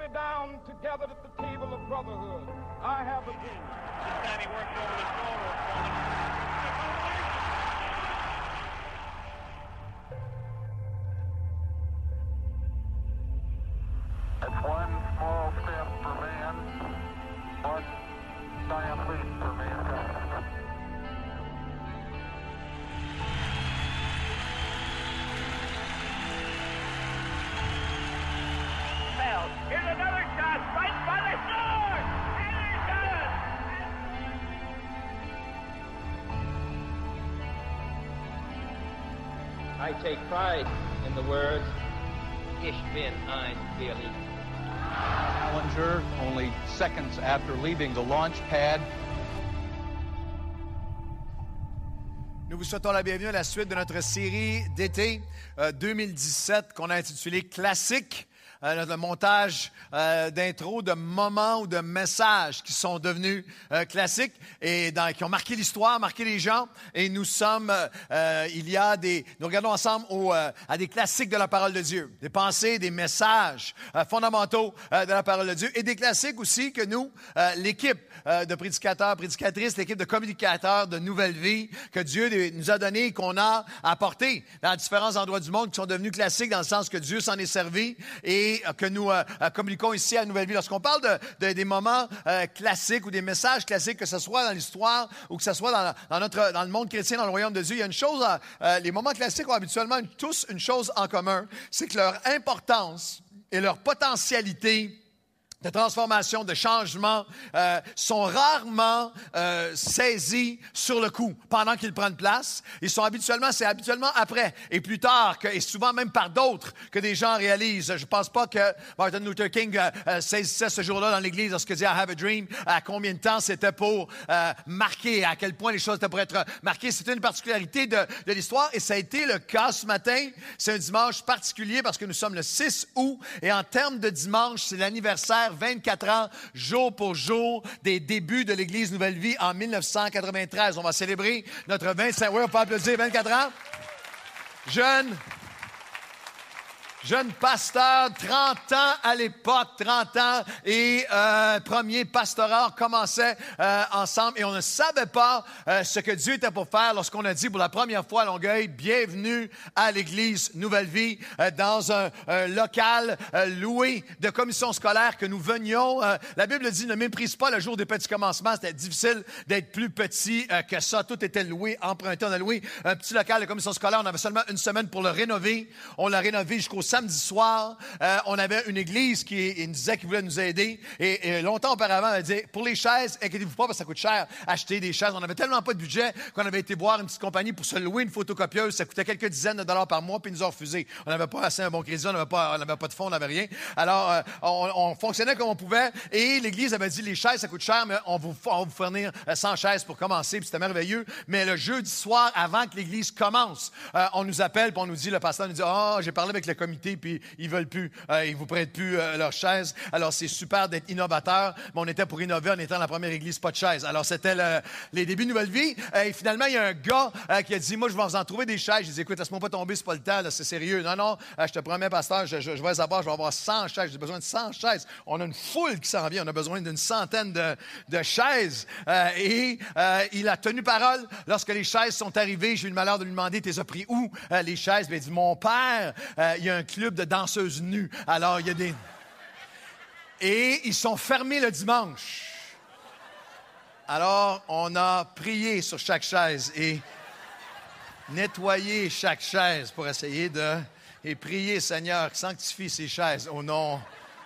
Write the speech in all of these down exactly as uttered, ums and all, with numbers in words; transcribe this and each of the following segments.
sit down together at the table of brotherhood. I have a dream. This time he works over the shoulder. It's one small step for man, one giant leap for mankind. Here's another shot, right by the sword! And he's done it! I take pride in the words, Ich bin ein Berliner. Challenger, only seconds after leaving the launch pad. Nous vous souhaitons la bienvenue à la suite de notre série d'été euh, deux mille dix-sept qu'on a intitulée Classique. Euh, notre montage euh, d'intro, de moments ou de messages qui sont devenus euh, classiques et dans, qui ont marqué l'histoire, marqué les gens. Et nous sommes, euh, il y a des, nous regardons ensemble au, euh, à des classiques de la parole de Dieu, des pensées, des messages euh, fondamentaux euh, de la parole de Dieu et des classiques aussi que nous, euh, l'équipe euh, de prédicateurs, prédicatrices, l'équipe de communicateurs de Nouvelle Vie que Dieu nous a donné et qu'on a apporté dans différents endroits du monde qui sont devenus classiques dans le sens que Dieu s'en est servi et que nous euh, communiquons ici à Nouvelle Vie. Lorsqu'on parle de, de, des moments euh, classiques ou des messages classiques, que ce soit dans l'histoire ou que ce soit dans, dans, notre, dans le monde chrétien, dans le royaume de Dieu, il y a une chose, euh, les moments classiques ont habituellement une, tous une chose en commun, c'est que leur importance et leur potentialité de transformation, de changement, euh, sont rarement euh, saisis sur le coup, pendant qu'ils prennent place. Ils sont habituellement, c'est habituellement après et plus tard, que, et souvent même par d'autres, que des gens réalisent. Je pense pas que Martin Luther King euh, saisissait ce jour-là dans l'Église lorsqu'il dit « I have a dream », à combien de temps c'était pour euh, marquer, à quel point les choses étaient pour être marquées. C'était une particularité de, de l'histoire et ça a été le cas ce matin. C'est un dimanche particulier parce que nous sommes le six août et en termes de dimanche, c'est l'anniversaire vingt-quatre ans, jour pour jour, des débuts de l'Église Nouvelle Vie en mille neuf cent quatre-vingt-treize. On va célébrer notre vingt-cinq... Oui, on peut applaudir, vingt-quatre ans. Jeune... Jeune pasteur, trente ans à l'époque, trente ans, et euh, premier pastorat, on commençait euh, ensemble et on ne savait pas euh, ce que Dieu était pour faire lorsqu'on a dit pour la première fois à Longueuil, bienvenue à l'Église Nouvelle Vie, euh, dans un, un local euh, loué de commission scolaire que nous venions. Euh, la Bible dit, ne méprise pas le jour des petits commencements, c'était difficile d'être plus petit euh, que ça, tout était loué, emprunté, on a loué un petit local de commission scolaire, on avait seulement une semaine pour le rénover, on l'a rénové jusqu'au samedi soir, euh, on avait une église qui il nous disait qu'il voulait nous aider. Et, et longtemps auparavant, elle disait, pour les chaises, inquiétez-vous pas parce que ça coûte cher acheter des chaises. On n'avait tellement pas de budget qu'on avait été voir une petite compagnie pour se louer une photocopieuse. Ça coûtait quelques dizaines de dollars par mois, puis ils nous ont refusé. On n'avait pas assez un bon crédit, on n'avait pas, on n'avait pas de fonds, on n'avait rien. Alors, euh, on, on fonctionnait comme on pouvait. Et l'église avait dit, les chaises, ça coûte cher, mais on va vous, on va vous fournir cent chaises pour commencer. Puis c'était merveilleux. Mais le jeudi soir, avant que l'église commence, euh, on nous appelle, puis on nous dit, le pasteur nous dit, ah, oh, j'ai parlé avec le comité, puis ils veulent plus, euh, ils vous prêtent plus euh, leurs chaises. Alors, c'est super d'être innovateur, mais on était pour innover en étant la première église pas de chaises. Alors, c'était le, les débuts de Nouvelle Vie. Euh, et finalement, il y a un gars euh, qui a dit, moi, je vais vous en trouver des chaises. Je dis, écoute, laisse-moi pas tomber, c'est pas le temps, là, c'est sérieux. Non, non, euh, je te promets, pasteur, je, je, je vais les avoir, je vais avoir cent chaises. J'ai besoin de cent chaises. On a une foule qui s'en vient. On a besoin d'une centaine de, de chaises. Euh, et euh, il a tenu parole. Lorsque les chaises sont arrivées, j'ai eu le malheur de lui demander, t'es as pris où, euh, les chaises? Ben, il dit, mon père, euh, il y a un club de danseuses nues. Alors, il y a des... Et ils sont fermés le dimanche. Alors, on a prié sur chaque chaise et nettoyé chaque chaise pour essayer de... Et prier, Seigneur, sanctifie ces chaises au nom...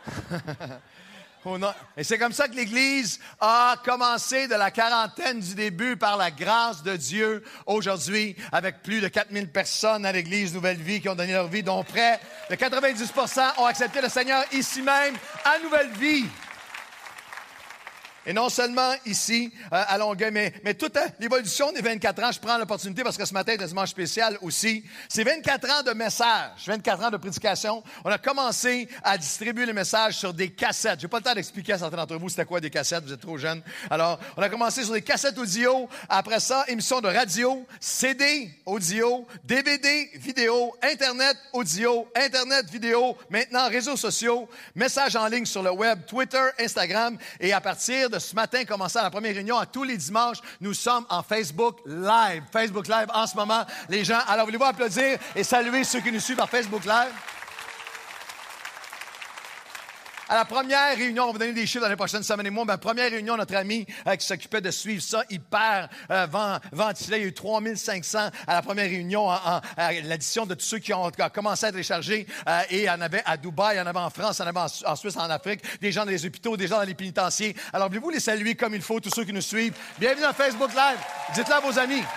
Et c'est comme ça que l'Église a commencé de la quarantaine du début par la grâce de Dieu aujourd'hui, avec plus de quatre mille personnes à l'Église Nouvelle Vie qui ont donné leur vie, dont près de quatre-vingt-dix pour cent ont accepté le Seigneur ici même à Nouvelle Vie. Et non seulement ici, euh, à Longueuil, mais, mais toute euh, l'évolution des vingt-quatre ans, je prends l'opportunité parce que ce matin est un dimanche spécial aussi. C'est vingt-quatre ans de messages, vingt-quatre ans de prédication. On a commencé à distribuer les messages sur des cassettes. J'ai pas le temps d'expliquer à certains d'entre vous c'était quoi des cassettes, vous êtes trop jeunes. Alors, on a commencé sur des cassettes audio. Après ça, émissions de radio, C D, audio, D V D, vidéo, Internet, audio, Internet, vidéo, maintenant réseaux sociaux, messages en ligne sur le web, Twitter, Instagram. Et à partir de ce matin, commençant la première réunion, à tous les dimanches, nous sommes en Facebook Live. Facebook Live en ce moment, les gens. Alors, voulez-vous applaudir et saluer ceux qui nous suivent par Facebook Live? À la première réunion, on va vous donner des chiffres dans les prochaines semaines et mois, mais à la première réunion, notre ami euh, qui s'occupait de suivre ça, hyper euh, vent, ventilé, il y a eu trois mille cinq cents à la première réunion, en, en, à l'addition de tous ceux qui ont, qui ont commencé à télécharger. Euh, et il y en avait à Dubaï, il y en avait en France, il y en avait en, en Suisse, en Afrique, des gens dans les hôpitaux, des gens dans les pénitenciers. Alors, voulez-vous les saluer comme il faut, tous ceux qui nous suivent? Bienvenue dans Facebook Live. Dites-le à vos amis.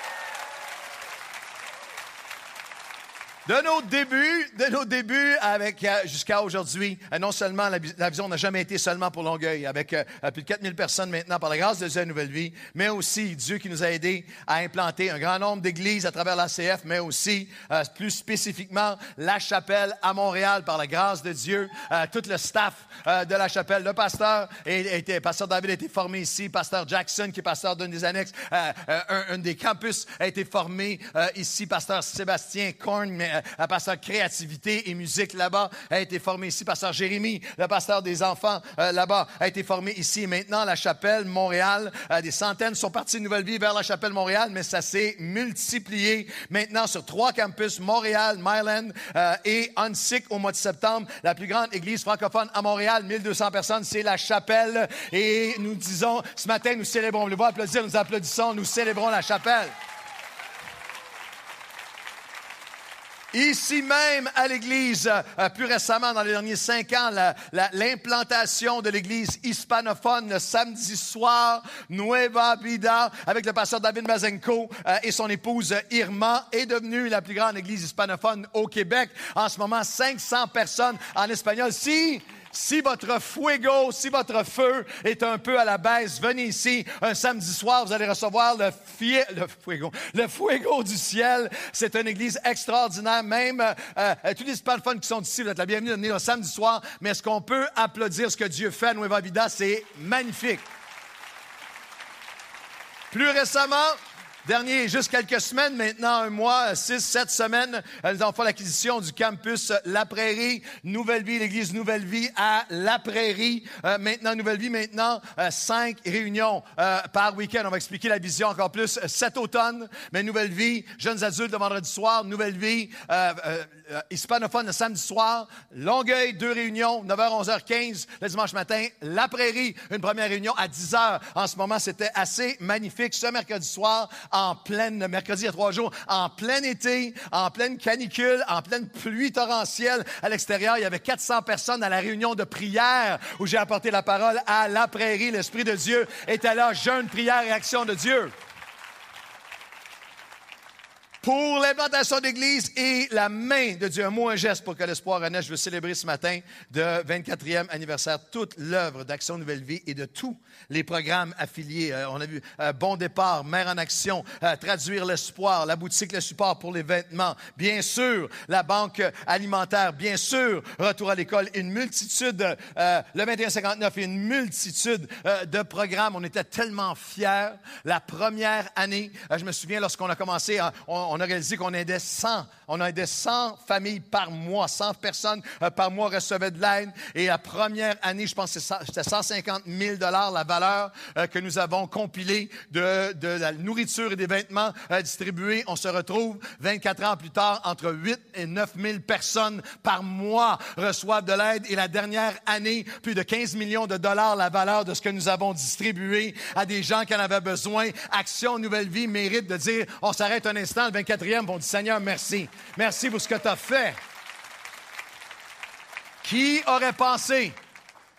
De nos débuts, de nos débuts avec euh, jusqu'à aujourd'hui, euh, non seulement la, la vision n'a jamais été seulement pour Longueuil, avec euh, plus de quatre mille personnes maintenant par la grâce de Dieu à Nouvelle Vie, mais aussi Dieu qui nous a aidés à implanter un grand nombre d'églises à travers l'A C F, mais aussi euh, plus spécifiquement la chapelle à Montréal par la grâce de Dieu, euh, tout le staff euh, de la chapelle, le pasteur, et, et, pasteur David a été formé ici, pasteur Jackson qui est pasteur d'une des annexes, euh, euh, un, un des campus a été formé euh, ici, pasteur Sébastien Korn, mais le pasteur créativité et musique là-bas a été formé ici. Pasteur Jérémy, le pasteur des enfants euh, là-bas, a été formé ici. Et maintenant, la chapelle Montréal, euh, des centaines sont partis de Nouvelle Vie vers la chapelle Montréal, mais ça s'est multiplié maintenant sur trois campus, Montréal, Myland euh, et Huntsic au mois de septembre. La plus grande église francophone à Montréal, mille deux cents personnes, c'est la chapelle. Et nous disons, ce matin, nous célébrons, vous voulez voir applaudir, nous applaudissons, nous célébrons la chapelle. Ici même, à l'Église, euh, plus récemment, dans les derniers cinq ans, la, la, l'implantation de l'Église hispanophone le samedi soir, Nueva Vida, avec le pasteur David Mazenko euh, et son épouse Irma, est devenue la plus grande Église hispanophone au Québec. En ce moment, cinq cents personnes en espagnol. Si... Si votre fuego, si votre feu est un peu à la baisse, venez ici un samedi soir, vous allez recevoir le, fie, le fuego, le fuego du ciel. C'est une église extraordinaire. Même euh, euh, tous les hispanophones qui sont ici, vous êtes la bienvenue de venir un samedi soir. Mais est-ce qu'on peut applaudir ce que Dieu fait à Nueva Vida? C'est magnifique. Plus récemment, dernier, juste quelques semaines, maintenant un mois, six, sept semaines, nous avons fait l'acquisition du campus La Prairie, Nouvelle Vie, l'église Nouvelle Vie à La Prairie. Euh, maintenant, Nouvelle Vie, maintenant, euh, cinq réunions euh, par week-end. On va expliquer la vision encore plus euh, cet automne. Mais Nouvelle Vie, jeunes adultes le vendredi soir, Nouvelle Vie, euh, euh, euh, hispanophone le samedi soir, Longueuil, deux réunions, neuf heures, onze heures quinze le dimanche matin, La Prairie, une première réunion à dix heures. En ce moment, c'était assez magnifique. Ce mercredi soir, en pleine, mercredi il y a trois jours, en plein été, en pleine canicule, en pleine pluie torrentielle à l'extérieur. Il y avait quatre cents personnes à la réunion de prière où j'ai apporté la parole à La Prairie. L'Esprit de Dieu était là, jeûne, prière et action de Dieu. Pour l'implantation d'église et la main de Dieu, un mot, un geste pour que l'espoir renaisse. Je veux célébrer ce matin de vingt-quatrième anniversaire toute l'œuvre d'Action Nouvelle Vie et de tous les programmes affiliés. Euh, on a vu euh, Bon Départ, Mère en Action, euh, Traduire l'espoir, la boutique Le Support pour les vêtements, bien sûr, la banque alimentaire, bien sûr, Retour à l'école, une multitude, euh, le vingt et un cinquante-neuf et une multitude euh, de programmes. On était tellement fiers. La première année, euh, je me souviens lorsqu'on a commencé, euh, on, on a réalisé qu'on aidait cent, on aidait cent familles par mois, cent personnes euh, par mois recevaient de l'aide. Et la première année, je pense que c'était cent cinquante mille dollars la valeur euh, que nous avons compilée de, de la nourriture et des vêtements euh, distribués. On se retrouve vingt-quatre ans plus tard, entre huit et neuf mille personnes par mois reçoivent de l'aide. Et la dernière année, plus de quinze millions de dollars la valeur de ce que nous avons distribué à des gens qui en avaient besoin. Action Nouvelle Vie mérite de dire, on s'arrête un instant, le vingt-quatrième, on dit, Seigneur, merci. Merci pour ce que tu as fait. Qui aurait pensé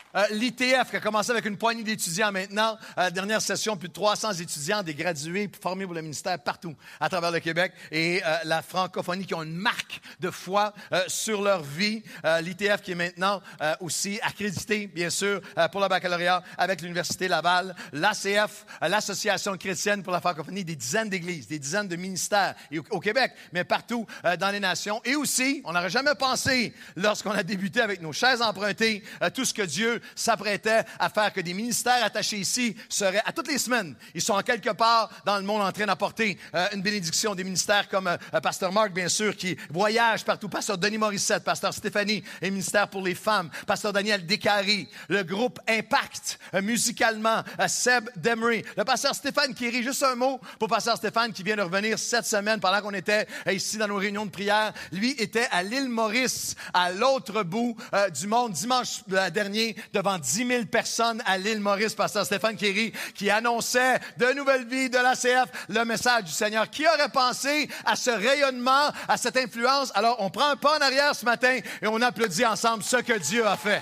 Euh, L'I T F qui a commencé avec une poignée d'étudiants maintenant. À la dernière session, plus de trois cents étudiants, des gradués formés pour le ministère partout à travers le Québec. Et euh, la francophonie qui ont une marque de foi euh, sur leur vie. Euh, L'I T F qui est maintenant euh, aussi accrédité, bien sûr, euh, pour le baccalauréat avec l'Université Laval. L'A C F, euh, l'Association chrétienne pour la francophonie, des dizaines d'églises, des dizaines de ministères et au, au Québec, mais partout euh, dans les nations. Et aussi, on n'aurait jamais pensé, lorsqu'on a débuté avec nos chaises empruntées, euh, tout ce que Dieu s'apprêtait à faire, que des ministères attachés ici seraient, à toutes les semaines, ils sont en quelque part dans le monde en train d'apporter euh, une bénédiction. Des ministères comme euh, Pasteur Marc, bien sûr, qui voyage partout. Pasteur Denis Morissette, Pasteur Stéphanie, et ministère pour les femmes. Pasteur Daniel Descaries, le groupe Impact, euh, musicalement, euh, Seb Demery. Le Pasteur Stéphane Kéry, juste un mot pour Pasteur Stéphane qui vient de revenir cette semaine pendant qu'on était euh, ici dans nos réunions de prière. Lui était à l'île Maurice, à l'autre bout euh, du monde, dimanche euh, dernier, devant dix mille personnes à l'île Maurice, Pasteur Stéphane Kéry, qui annonçait de nouvelles vies de l'A C F, le message du Seigneur. Qui aurait pensé à ce rayonnement, à cette influence? Alors, on prend un pas en arrière ce matin et on applaudit ensemble ce que Dieu a fait.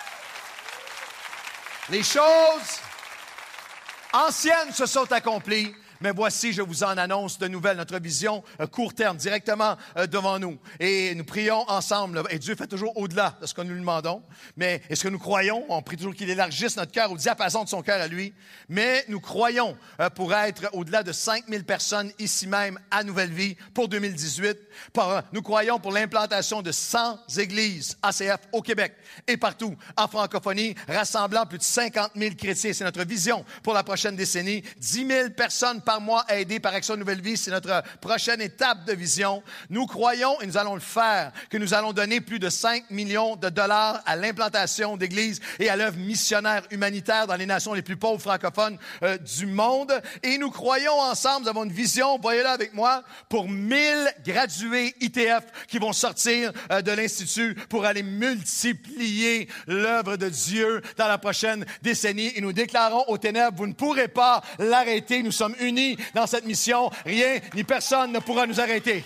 Les choses anciennes se sont accomplies. Mais voici, je vous en annonce de nouvelles, notre vision euh, court terme, directement euh, devant nous. Et nous prions ensemble. Et Dieu fait toujours au-delà de ce que nous lui demandons. Mais est-ce que nous croyons? On prie toujours qu'il élargisse notre cœur au diapason de son cœur à lui. Mais nous croyons euh, pour être au-delà de cinq mille personnes ici même à Nouvelle Vie pour deux mille dix-huit. Par, nous croyons pour l'implantation de cent églises A C F au Québec et partout en francophonie, rassemblant plus de cinquante mille chrétiens. C'est notre vision pour la prochaine décennie. dix mille personnes par mois aidées par Action Nouvelle Vie. C'est notre prochaine étape de vision. Nous croyons, et nous allons le faire, que nous allons donner plus de cinq millions de dollars à l'implantation d'églises et à l'œuvre missionnaire humanitaire dans les nations les plus pauvres francophones euh, du monde. Et nous croyons ensemble, nous avons une vision, voyez-la avec moi, pour mille gradués I T F qui vont sortir euh, de l'Institut pour aller multiplier l'œuvre de Dieu dans la prochaine décennie. Et nous déclarons aux ténèbres, vous ne pourrez pas l'arrêter. Nous sommes unis dans cette mission. Rien ni personne ne pourra nous arrêter.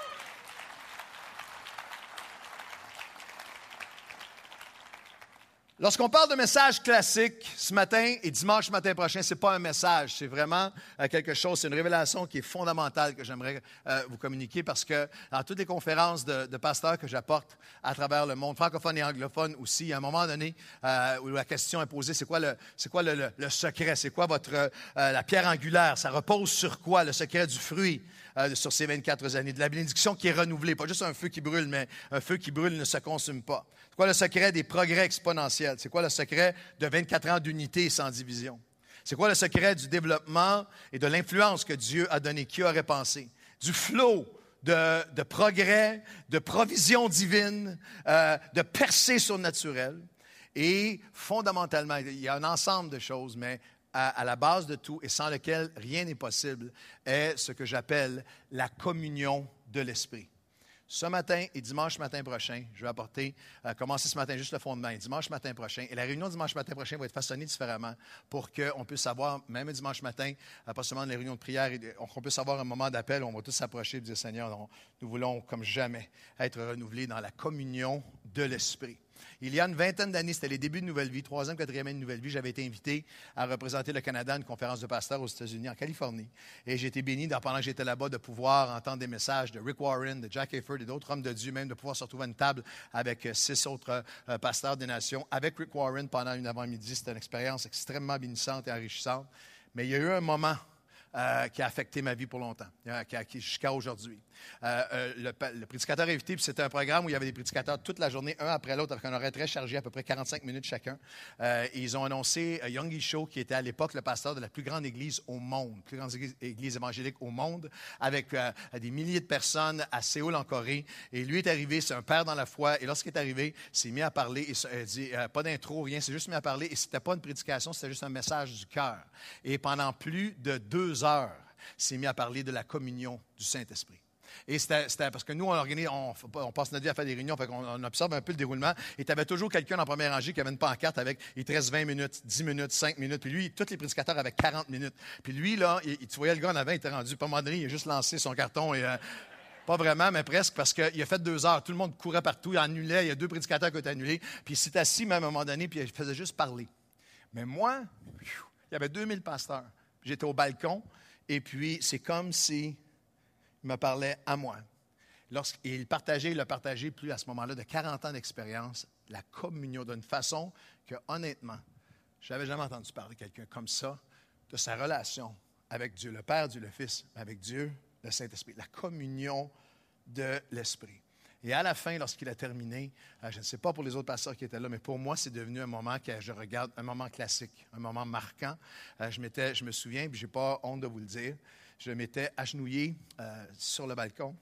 Lorsqu'on parle de message classique ce matin et dimanche matin prochain, c'est pas un message, c'est vraiment euh, quelque chose, c'est une révélation qui est fondamentale que j'aimerais euh, vous communiquer parce que dans toutes les conférences de, de pasteurs que j'apporte à travers le monde, francophone et anglophone aussi, à un moment donné euh, où la question est posée, c'est quoi le, c'est quoi le, le, le secret, c'est quoi votre euh, la pierre angulaire, ça repose sur quoi, le secret du fruit euh, sur ces vingt-quatre années, de la bénédiction qui est renouvelée, pas juste un feu qui brûle, mais un feu qui brûle ne se consume pas. C'est quoi le secret des progrès exponentiels? C'est quoi le secret de vingt-quatre ans d'unité sans division? C'est quoi le secret du développement et de l'influence que Dieu a donné? Qui aurait pensé? Du flot de, de progrès, de provision divine, euh, de percée surnaturelle. Et fondamentalement, il y a un ensemble de choses, mais à, à la base de tout et sans lequel rien n'est possible, est ce que j'appelle la communion de l'Esprit. Ce matin et dimanche matin prochain, je vais apporter, euh, commencer ce matin juste le fondement, et dimanche matin prochain. Et la réunion dimanche matin prochain va être façonnée différemment pour qu'on puisse avoir, même dimanche matin, euh, pas seulement les réunions de prière, qu'on puisse avoir un moment d'appel où on va tous s'approcher et dire, Seigneur, on, nous voulons comme jamais être renouvelés dans la communion de l'Esprit. Il y a une vingtaine d'années, c'était les débuts de Nouvelle Vie, troisième, quatrième année de Nouvelle Vie, j'avais été invité à représenter le Canada à une conférence de pasteurs aux États-Unis, en Californie. Et j'ai été béni, dans, pendant que j'étais là-bas, de pouvoir entendre des messages de Rick Warren, de Jack Hayford et d'autres hommes de Dieu, même de pouvoir se retrouver à une table avec six autres euh, pasteurs des nations, avec Rick Warren pendant une avant-midi. C'était une expérience extrêmement bénissante et enrichissante. Mais il y a eu un moment Euh, qui a affecté ma vie pour longtemps, euh, qui a, qui, jusqu'à aujourd'hui. Euh, euh, le, le prédicateur invité, puis c'était un programme où il y avait des prédicateurs toute la journée, un après l'autre, avec un horaire très chargé, à peu près quarante-cinq minutes chacun. Euh, et ils ont annoncé euh, Yonggi Cho, qui était à l'époque le pasteur de la plus grande église au monde, plus grande église, église évangélique au monde, avec euh, des milliers de personnes à Séoul, en Corée. Et lui est arrivé, c'est un père dans la foi, et lorsqu'il est arrivé, il s'est mis à parler, et euh, dit, euh, pas d'intro, rien, c'est juste mis à parler, et c'était pas une prédication, c'était juste un message du cœur. Et pendant plus de deux heures, s'est mis à parler de la communion du Saint-Esprit. Et c'était, c'était parce que nous, on organise, on, on passe notre vie à faire des réunions, fait qu'on on observe un peu le déroulement. Et tu avais toujours quelqu'un en première rangée qui avait une pancarte avec « Il te reste vingt minutes, dix minutes, cinq minutes. » Puis lui, tous les prédicateurs avaient quarante minutes. Puis lui, là, il, tu voyais le gars en avant, il était rendu pas mal, il a juste lancé son carton et... Euh, Pas vraiment, mais presque, parce qu'il a fait deux heures. Tout le monde courait partout, il annulait. Il y a deux prédicateurs qui ont été annulés. Puis il s'est assis même à un moment donné, puis il faisait juste parler. Mais moi, il y avait deux mille pasteurs. J'étais au balcon, et puis c'est comme s'il me parlait à moi. Lorsqu'il partageait, il a partagé plus à ce moment-là de quarante ans d'expérience, la communion d'une façon que, honnêtement, je n'avais jamais entendu parler de quelqu'un comme ça, de sa relation avec Dieu, le Père, Dieu, le Fils, mais avec Dieu, le Saint-Esprit, la communion de l'Esprit. Et à la fin, lorsqu'il a terminé, euh, je ne sais pas pour les autres pasteurs qui étaient là, mais pour moi, c'est devenu un moment que je regarde, un moment classique, un moment marquant. Euh, je, m'étais, je me souviens, puis je n'ai pas honte de vous le dire, je m'étais agenouillé euh, sur le balcon.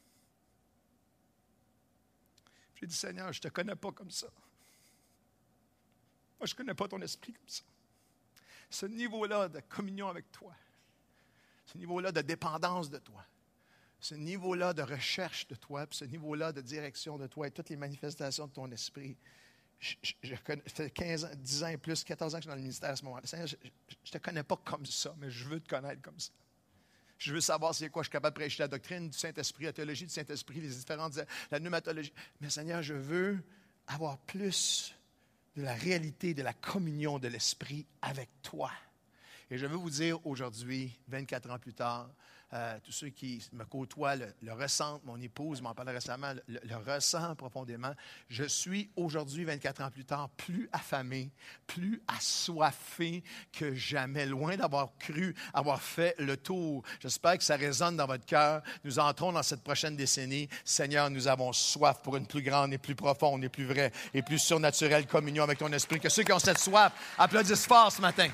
J'ai dit, Seigneur, je ne te connais pas comme ça. Moi, je ne connais pas ton esprit comme ça. Ce niveau-là de communion avec toi, ce niveau-là de dépendance de toi, ce niveau-là de recherche de toi, puis ce niveau-là de direction de toi et toutes les manifestations de ton esprit, je, je, je connais, ça fait quinze ans, dix ans et plus, quatorze ans que je suis dans le ministère à ce moment-là. Seigneur, je ne te connais pas comme ça, mais je veux te connaître comme ça. Je veux savoir c'est quoi, je suis capable de prêcher la doctrine du Saint-Esprit, la théologie du Saint-Esprit, les différentes, la pneumatologie. Mais Seigneur, je veux avoir plus de la réalité, de la communion de l'Esprit avec toi. Et je veux vous dire aujourd'hui, vingt-quatre ans plus tard, euh, tous ceux qui me côtoient le, le ressentent, mon épouse m'en parlait récemment, le, le ressent profondément. Je suis aujourd'hui, vingt-quatre ans plus tard, plus affamé, plus assoiffé que jamais, loin d'avoir cru avoir fait le tour. J'espère que ça résonne dans votre cœur. Nous entrons dans cette prochaine décennie. Seigneur, nous avons soif pour une plus grande et plus profonde et plus vraie et plus surnaturelle communion avec ton esprit. Que ceux qui ont cette soif applaudissent fort ce matin.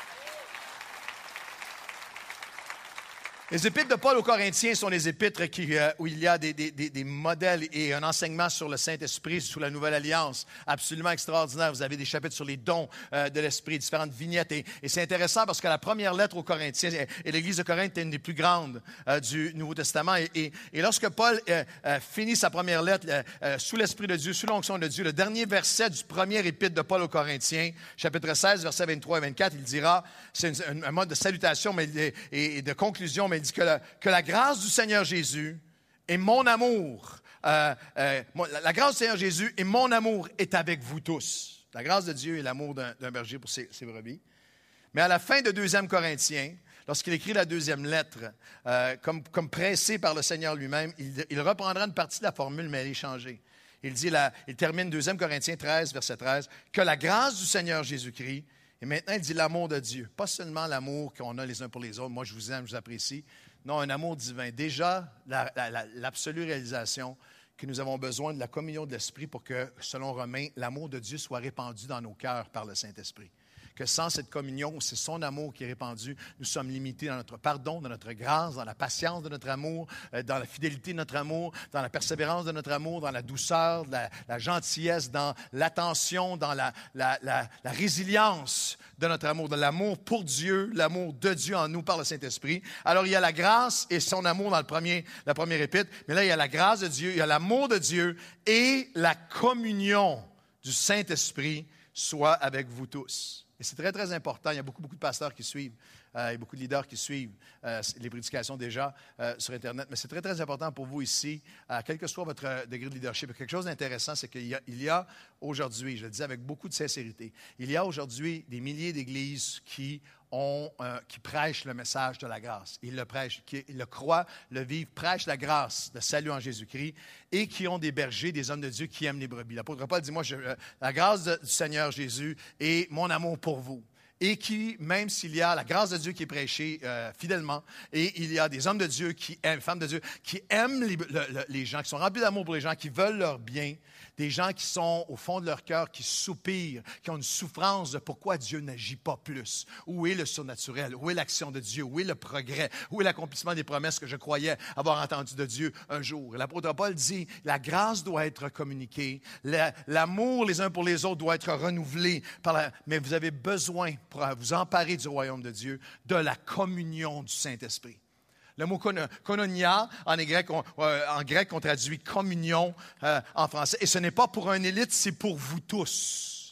Les épîtres de Paul aux Corinthiens sont les épîtres qui, euh, où il y a des, des, des, des modèles et un enseignement sur le Saint-Esprit, sous la Nouvelle Alliance, absolument extraordinaire. Vous avez des chapitres sur les dons euh, de l'Esprit, différentes vignettes. Et, et c'est intéressant parce que la première lettre aux Corinthiens, et, et l'Église de Corinthe est une des plus grandes euh, du Nouveau Testament. Et, et, et lorsque Paul euh, euh, finit sa première lettre, euh, euh, sous l'Esprit de Dieu, sous l'onction de Dieu, le dernier verset du premier épître de Paul aux Corinthiens, chapitre seize, versets vingt-trois et vingt-quatre, il dira, c'est une, un mode de salutation mais, et, et de conclusion, mais il dit que la, que la grâce du Seigneur Jésus et mon amour, euh, euh, la, la grâce du Seigneur Jésus et mon amour est avec vous tous. La grâce de Dieu et l'amour d'un, d'un berger pour ses, ses brebis. Mais à la fin de deuxième Corinthiens, lorsqu'il écrit la deuxième lettre, euh, comme, comme pressé par le Seigneur lui-même, il, il reprendra une partie de la formule, mais elle est changée. Il dit, la, il termine deuxième Corinthiens treize, verset treize, que la grâce du Seigneur Jésus-Christ. Et maintenant, il dit l'amour de Dieu. Pas seulement l'amour qu'on a les uns pour les autres. Moi, je vous aime, je vous apprécie. Non, un amour divin. Déjà, la, la, la, l'absolue réalisation que nous avons besoin de la communion de l'Esprit pour que, selon Romains, l'amour de Dieu soit répandu dans nos cœurs par le Saint-Esprit. Que sans cette communion, c'est son amour qui est répandu. Nous sommes limités dans notre pardon, dans notre grâce, dans la patience de notre amour, dans la fidélité de notre amour, dans la persévérance de notre amour, dans la douceur, la, la gentillesse, dans l'attention, dans la, la, la, la résilience de notre amour, de l'amour pour Dieu, l'amour de Dieu en nous par le Saint-Esprit. Alors, il y a la grâce et son amour dans le premier, la première épître, mais là, il y a la grâce de Dieu, il y a l'amour de Dieu et la communion du Saint-Esprit soit avec vous tous. Et c'est très, très important. Il y a beaucoup, beaucoup de pasteurs qui suivent euh, et beaucoup de leaders qui suivent euh, les prédications déjà euh, sur Internet. Mais c'est très, très important pour vous ici, euh, quel que soit votre degré de leadership. Quelque chose d'intéressant, c'est qu'il y a, il y a aujourd'hui, je le dis avec beaucoup de sincérité, il y a aujourd'hui des milliers d'églises qui ont, euh, qui prêchent le message de la grâce. Ils le prêchent, qui, ils le croient, le vivent, prêchent la grâce, le salut en Jésus-Christ, et qui ont des bergers, des hommes de Dieu qui aiment les brebis. L'apôtre Paul dit, moi, je, euh, la grâce de, du Seigneur Jésus et mon amour pour vous. Et qui, même s'il y a la grâce de Dieu qui est prêchée euh, fidèlement, et il y a des hommes de Dieu qui aiment, femmes de Dieu, qui aiment les, le, le, les gens, qui sont remplis d'amour pour les gens, qui veulent leur bien, des gens qui sont au fond de leur cœur, qui soupirent, qui ont une souffrance de pourquoi Dieu n'agit pas plus. Où est le surnaturel? Où est l'action de Dieu? Où est le progrès? Où est l'accomplissement des promesses que je croyais avoir entendues de Dieu un jour? L'apôtre Paul dit, la grâce doit être communiquée, la, l'amour les uns pour les autres doit être renouvelé, par la, mais vous avez besoin, pour vous emparer du royaume de Dieu, de la communion du Saint-Esprit. Le mot koinonia, en grec, on, euh, en grec, on traduit communion euh, en français. Et ce n'est pas pour un élite, c'est pour vous tous.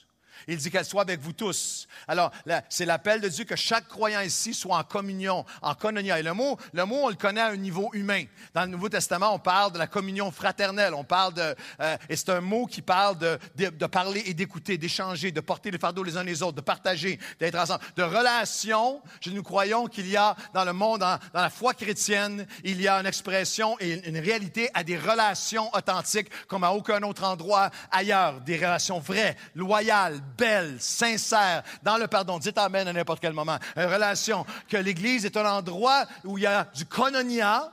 Il dit qu'elle soit avec vous tous. Alors, là, c'est l'appel de Dieu que chaque croyant ici soit en communion, en koinonia. Et le mot, le mot, on le connaît à un niveau humain. Dans le Nouveau Testament, on parle de la communion fraternelle. On parle de, euh, et c'est un mot qui parle de, de, de parler et d'écouter, d'échanger, de porter le fardeau les uns les autres, de partager, d'être ensemble, de relations. Nous croyons qu'il y a dans le monde, dans, dans la foi chrétienne, il y a une expression et une réalité à des relations authentiques comme à aucun autre endroit ailleurs. Des relations vraies, loyales, belle, sincère, dans le pardon. Dites amen à n'importe quel moment. Une relation que l'Église est un endroit où il y a du koinonia,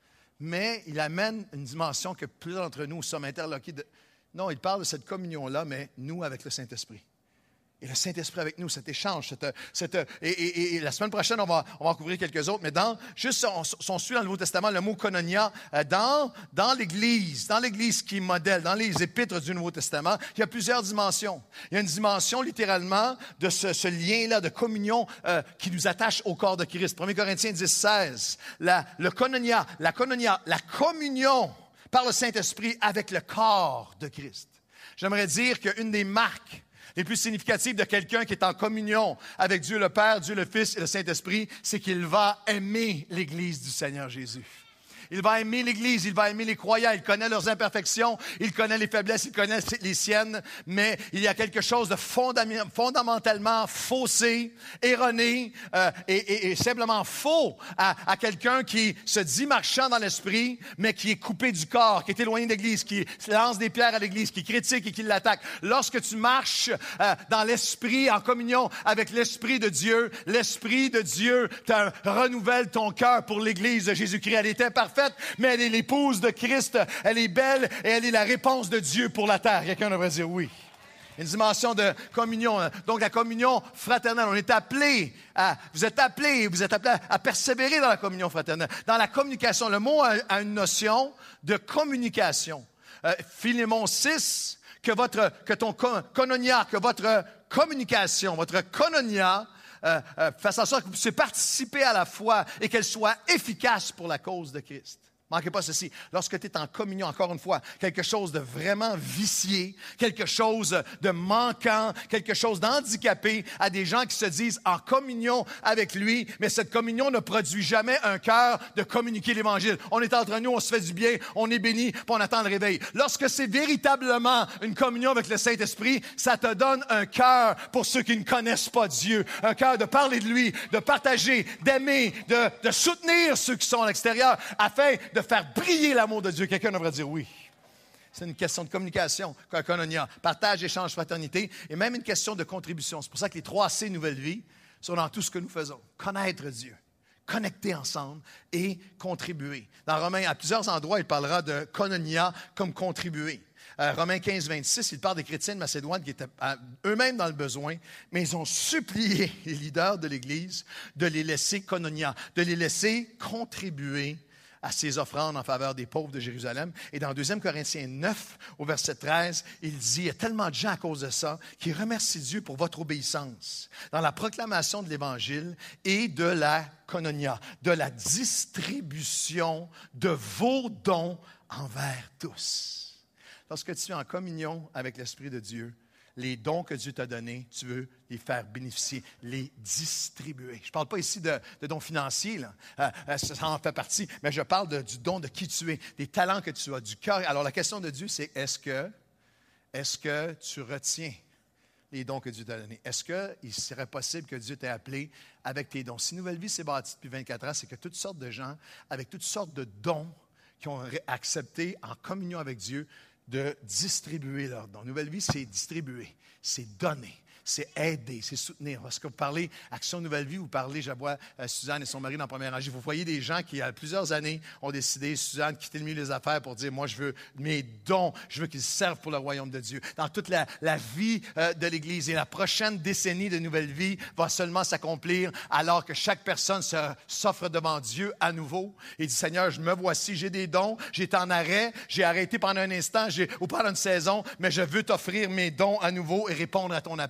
mais il amène une dimension que plusieurs d'entre nous sommes interloqués de... Non, il parle de cette communion-là, mais nous avec le Saint-Esprit. Et le Saint-Esprit avec nous, cet échange. Cette, cette, et, et, et la semaine prochaine, on va, on va en couvrir quelques autres. Mais dans, juste, on, on suit dans le Nouveau Testament le mot koinonia. Dans, dans l'Église, dans l'Église qui modèle, dans les épîtres du Nouveau Testament, il y a plusieurs dimensions. Il y a une dimension, littéralement, de ce, ce lien-là de communion euh, qui nous attache au corps de Christ. premier Corinthiens dix, seize. La, le koinonia, la koinonia, la communion par le Saint-Esprit avec le corps de Christ. J'aimerais dire qu'une des marques les plus significatives de quelqu'un qui est en communion avec Dieu le Père, Dieu le Fils et le Saint-Esprit, c'est qu'il va aimer l'Église du Seigneur Jésus. Il va aimer l'Église, il va aimer les croyants, il connaît leurs imperfections, il connaît les faiblesses, il connaît les siennes, mais il y a quelque chose de fondam- fondamentalement faussé, erroné euh, et, et, et simplement faux à, à quelqu'un qui se dit marchand dans l'esprit, mais qui est coupé du corps, qui est éloigné de l'Église, qui lance des pierres à l'Église, qui critique et qui l'attaque. Lorsque tu marches euh, dans l'esprit, en communion avec l'Esprit de Dieu, l'Esprit de Dieu te renouvelle ton cœur pour l'Église de Jésus-Christ. Elle est imparfaite, mais elle est l'épouse de Christ, elle est belle et elle est la réponse de Dieu pour la terre. Quelqu'un devrait dire oui. Une dimension de communion. Donc, la communion fraternelle. On est appelé à, vous êtes appelés, vous êtes appelés à, à persévérer dans la communion fraternelle. Dans la communication, le mot a, a une notion de communication. Euh, Philémon six, que votre, que ton koinonia, que votre communication, votre koinonia, Euh, euh, fasse en sorte que vous puissiez participer à la foi et qu'elle soit efficace pour la cause de Christ. Manquez pas ceci. Lorsque tu es en communion, encore une fois, quelque chose de vraiment vicié, quelque chose de manquant, quelque chose d'handicapé à des gens qui se disent en communion avec lui, mais cette communion ne produit jamais un cœur de communiquer l'Évangile. On est entre nous, on se fait du bien, on est béni, puis on attend le réveil. Lorsque c'est véritablement une communion avec le Saint-Esprit, ça te donne un cœur pour ceux qui ne connaissent pas Dieu, un cœur de parler de lui, de partager, d'aimer, de, de soutenir ceux qui sont à l'extérieur, afin de faire briller l'amour de Dieu. Quelqu'un devrait dire oui. C'est une question de communication, koinonia, partage, échange, fraternité, et même une question de contribution. C'est pour ça que les trois C Nouvelle Vie sont dans tout ce que nous faisons. Connaître Dieu, connecter ensemble et contribuer. Dans Romains, à plusieurs endroits, il parlera de koinonia comme contribuer. Euh, Romains quinze, vingt-six, il parle des chrétiens de Macédoine qui étaient à, eux-mêmes dans le besoin, mais ils ont supplié les leaders de l'Église de les laisser koinonia, de les laisser contribuer à ses offrandes en faveur des pauvres de Jérusalem. Et dans deux Corinthiens neuf, au verset treize, il dit, il y a tellement de gens à cause de ça qui remercient Dieu pour votre obéissance dans la proclamation de l'Évangile et de la koinonia, de la distribution de vos dons envers tous. Lorsque tu es en communion avec l'Esprit de Dieu, les dons que Dieu t'a donnés, tu veux les faire bénéficier, les distribuer. Je ne parle pas ici de, de dons financiers, là. Euh, ça en fait partie, mais je parle de, du don de qui tu es, des talents que tu as, du cœur. Alors la question de Dieu, c'est est-ce que, est-ce que tu retiens les dons que Dieu t'a donnés? Est-ce qu'il serait possible que Dieu t'ait appelé avec tes dons? Si Nouvelle Vie s'est bâtie depuis vingt-quatre ans, c'est que toutes sortes de gens, avec toutes sortes de dons, qui ont accepté en communion avec Dieu, de distribuer leurs dons. Nouvelle Vie, c'est distribuer, c'est donner, c'est aider, c'est soutenir. Lorsque vous parlez Action Nouvelle Vie, vous parlez, je vois euh, Suzanne et son mari dans la première rangée, vous voyez des gens qui, il y a plusieurs années, ont décidé, Suzanne, quitter le milieu des affaires pour dire, moi, je veux mes dons, je veux qu'ils servent pour le royaume de Dieu. Dans toute la, la vie euh, de l'Église. Et la prochaine décennie de Nouvelle Vie va seulement s'accomplir alors que chaque personne se, s'offre devant Dieu à nouveau et dit, Seigneur, je me voici, j'ai des dons, j'étais en arrêt, j'ai arrêté pendant un instant j'ai, ou pendant une saison, mais je veux t'offrir mes dons à nouveau et répondre à ton appel.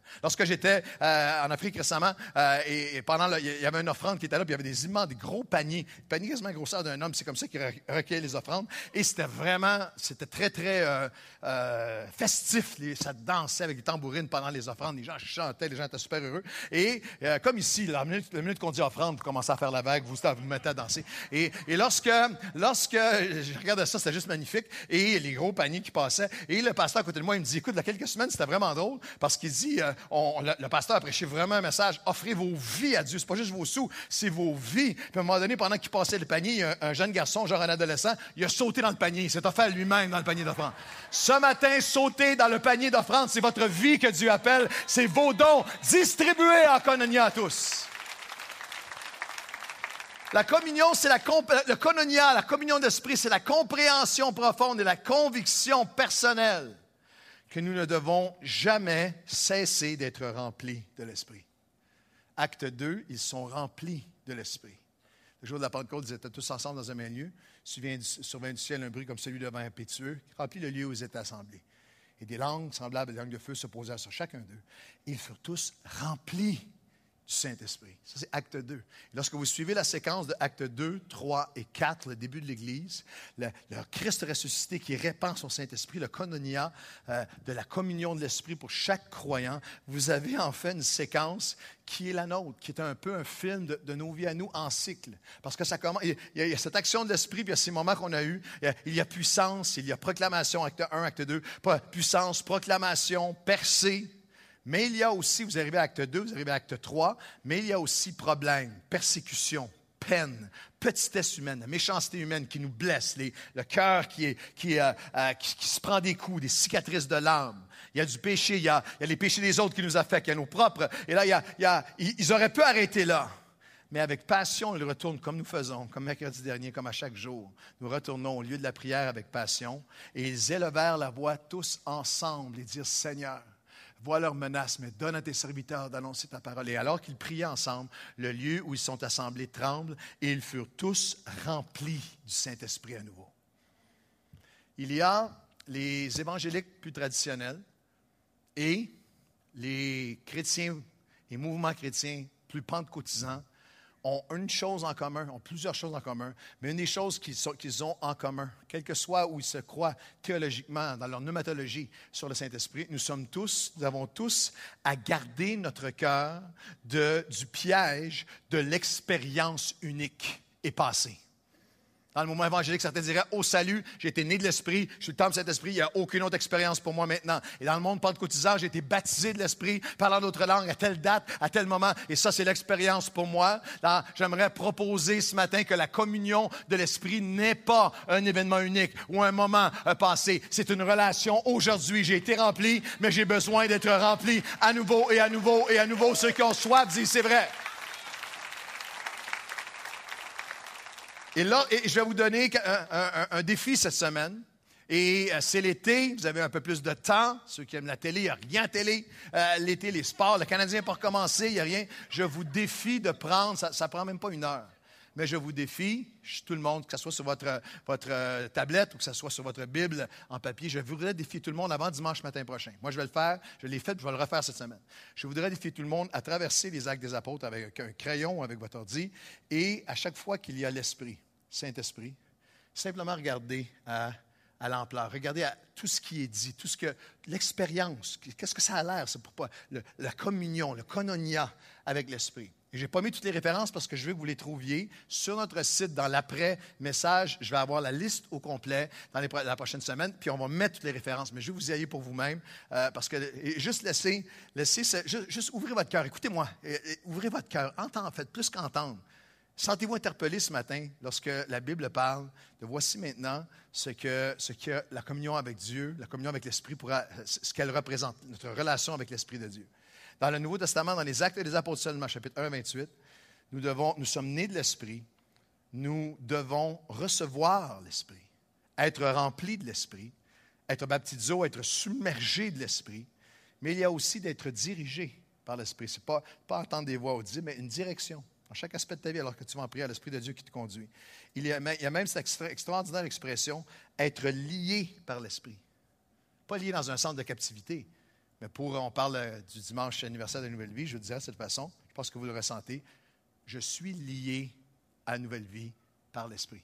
Lorsque j'étais euh, en Afrique récemment, euh, et, et pendant le, il y avait une offrande qui était là, puis il y avait des immenses, des gros paniers, des paniers quasiment grosseur d'un homme. C'est comme ça qu'ils recueillaient les offrandes. Et c'était vraiment, c'était très, très euh, euh, festif. Les, ça dansait avec les tambourines pendant les offrandes. Les gens chantaient, les gens étaient super heureux. Et euh, comme ici, la minute, la minute qu'on dit offrande, vous commencez à faire la vague, vous vous mettez à danser. Et, et lorsque, lorsque je regardais ça, c'était juste magnifique. Et les gros paniers qui passaient. Et le pasteur à côté de moi, il me dit, écoute, il y a quelques semaines, c'était vraiment drôle parce qu'il dit, euh, on, le, le pasteur a prêché vraiment un message, offrez vos vies à Dieu. C'est pas juste vos sous, c'est vos vies. Puis à un moment donné, pendant qu'il passait le panier, il y a un, un jeune garçon, genre un adolescent, il a sauté dans le panier. Il s'est offert lui-même dans le panier d'offrande. Ce matin, sauter dans le panier d'offrande, c'est votre vie que Dieu appelle. C'est vos dons distribués en koinonia à tous. La communion, c'est la comp- le koinonia, la communion d'esprit, c'est la compréhension profonde et la conviction personnelle que nous ne devons jamais cesser d'être remplis de l'esprit. Acte deux, ils sont remplis de l'esprit. Le jour de la Pentecôte, ils étaient tous ensemble dans un même lieu. Survint du, survint du ciel un bruit comme celui d'un vent impétueux, qui remplit le lieu où ils étaient assemblés. Et des langues semblables à des langues de feu se posèrent sur chacun d'eux. Et ils furent tous remplis du Saint-Esprit. Ça, c'est acte deux. Et lorsque vous suivez la séquence de acte deux, trois et quatre, le début de l'Église, le, le Christ ressuscité qui répand son Saint-Esprit, le koinonia euh, de la communion de l'Esprit pour chaque croyant, vous avez en fait une séquence qui est la nôtre, qui est un peu un film de, de nos vies à nous en cycle. Parce que ça commence, il y a, il y a cette action de l'Esprit, puis il y a ces moments qu'on a eus. Il y a, il y a puissance, il y a proclamation, acte un, acte deux, puissance, proclamation, percée. Mais il y a aussi, vous arrivez à acte deux, vous arrivez à acte trois, mais il y a aussi problème, persécution, peine, petitesse humaine, la méchanceté humaine qui nous blesse, les, le cœur qui, est, qui, est, euh, euh, qui, qui se prend des coups, des cicatrices de l'âme. Il y a du péché, il y a, il y a les péchés des autres qui nous affectent, il y a nos propres. Et là, il y a, il y a, ils auraient pu arrêter là. Mais avec passion, ils retournent comme nous faisons, comme mercredi dernier, comme à chaque jour. Nous retournons au lieu de la prière avec passion et ils élevèrent la voix tous ensemble et dirent, Seigneur, vois leurs menaces, mais donne à tes serviteurs d'annoncer ta parole. Et alors qu'ils priaient ensemble, le lieu où ils sont assemblés tremble et ils furent tous remplis du Saint-Esprit à nouveau. Il y a les évangéliques plus traditionnels et les chrétiens et mouvements chrétiens plus pentecôtisants ont une chose en commun, ont plusieurs choses en commun, mais une des choses qu'ils, sont, qu'ils ont en commun, quel que soit où ils se croient théologiquement, dans leur pneumatologie sur le Saint-Esprit, nous sommes tous, nous avons tous à garder notre cœur de, du piège de l'expérience unique et passée. Dans le moment évangélique, certains diraient, au salut, j'ai été né de l'Esprit, je suis le temple de Saint-Esprit, il n'y a aucune autre expérience pour moi maintenant. Et dans le monde pentecôtisant, j'ai été baptisé de l'Esprit, parlant d'autres langues à telle date, à tel moment, et ça, c'est l'expérience pour moi. Là, j'aimerais proposer ce matin que la communion de l'Esprit n'est pas un événement unique ou un moment passé. C'est une relation aujourd'hui. J'ai été rempli, mais j'ai besoin d'être rempli à nouveau et à nouveau et à nouveau. Ceux qui ont soif disent, c'est vrai. Et là, et je vais vous donner un, un, un défi cette semaine. Et euh, c'est l'été, vous avez un peu plus de temps. Ceux qui aiment la télé, il n'y a rien à télé. Euh, l'été, les sports, le Canadien n'est pas recommencé, il n'y a rien. Je vous défie de prendre, ça ne prend même pas une heure. Mais je vous défie, tout le monde, que ce soit sur votre, votre euh, tablette ou que ce soit sur votre Bible en papier, je voudrais défier tout le monde avant dimanche matin prochain. Moi, je vais le faire, je l'ai fait, puis je vais le refaire cette semaine. Je voudrais défier tout le monde à traverser les Actes des Apôtres avec un crayon, avec votre ordi, et à chaque fois qu'il y a l'Esprit, Saint-Esprit, simplement regardez à, à l'ampleur, regardez à tout ce qui est dit, tout ce que l'expérience, qu'est-ce que ça a l'air, c'est pour pas, le, la communion, le koinonia avec l'Esprit. Et je n'ai pas mis toutes les références parce que je veux que vous les trouviez sur notre site dans l'après-message. Je vais avoir la liste au complet dans les, la prochaine semaine, puis on va mettre toutes les références. Mais je vais vous y aller pour vous-même euh, parce que et juste laissez, laissez juste, juste ouvrez votre cœur. Écoutez-moi, et, et, ouvrez votre cœur. Entendez, faites plus qu'entendre. Sentez-vous interpellé ce matin lorsque la Bible parle de voici maintenant ce que, ce que la communion avec Dieu, la communion avec l'Esprit, pourra, ce qu'elle représente, notre relation avec l'Esprit de Dieu. Dans le Nouveau Testament, dans les Actes des Apôtres seulement, chapitre un, vingt-huit, nous, devons, nous sommes nés de l'Esprit, nous devons recevoir l'Esprit, être remplis de l'Esprit, être baptisés, être submergés de l'Esprit, mais il y a aussi d'être dirigés par l'Esprit. Ce n'est pas, pas entendre des voix audibles, mais une direction. Dans chaque aspect de ta vie, alors que tu vas en prier à l'Esprit de Dieu qui te conduit. Il y a, il y a même cette extra, extraordinaire expression, être lié par l'Esprit. Pas lié dans un centre de captivité, Mais pour, on parle euh, du dimanche anniversaire de Nouvelle Vie, je vous dirais de cette façon, je pense que vous le ressentez, je suis lié à la Nouvelle Vie par l'Esprit.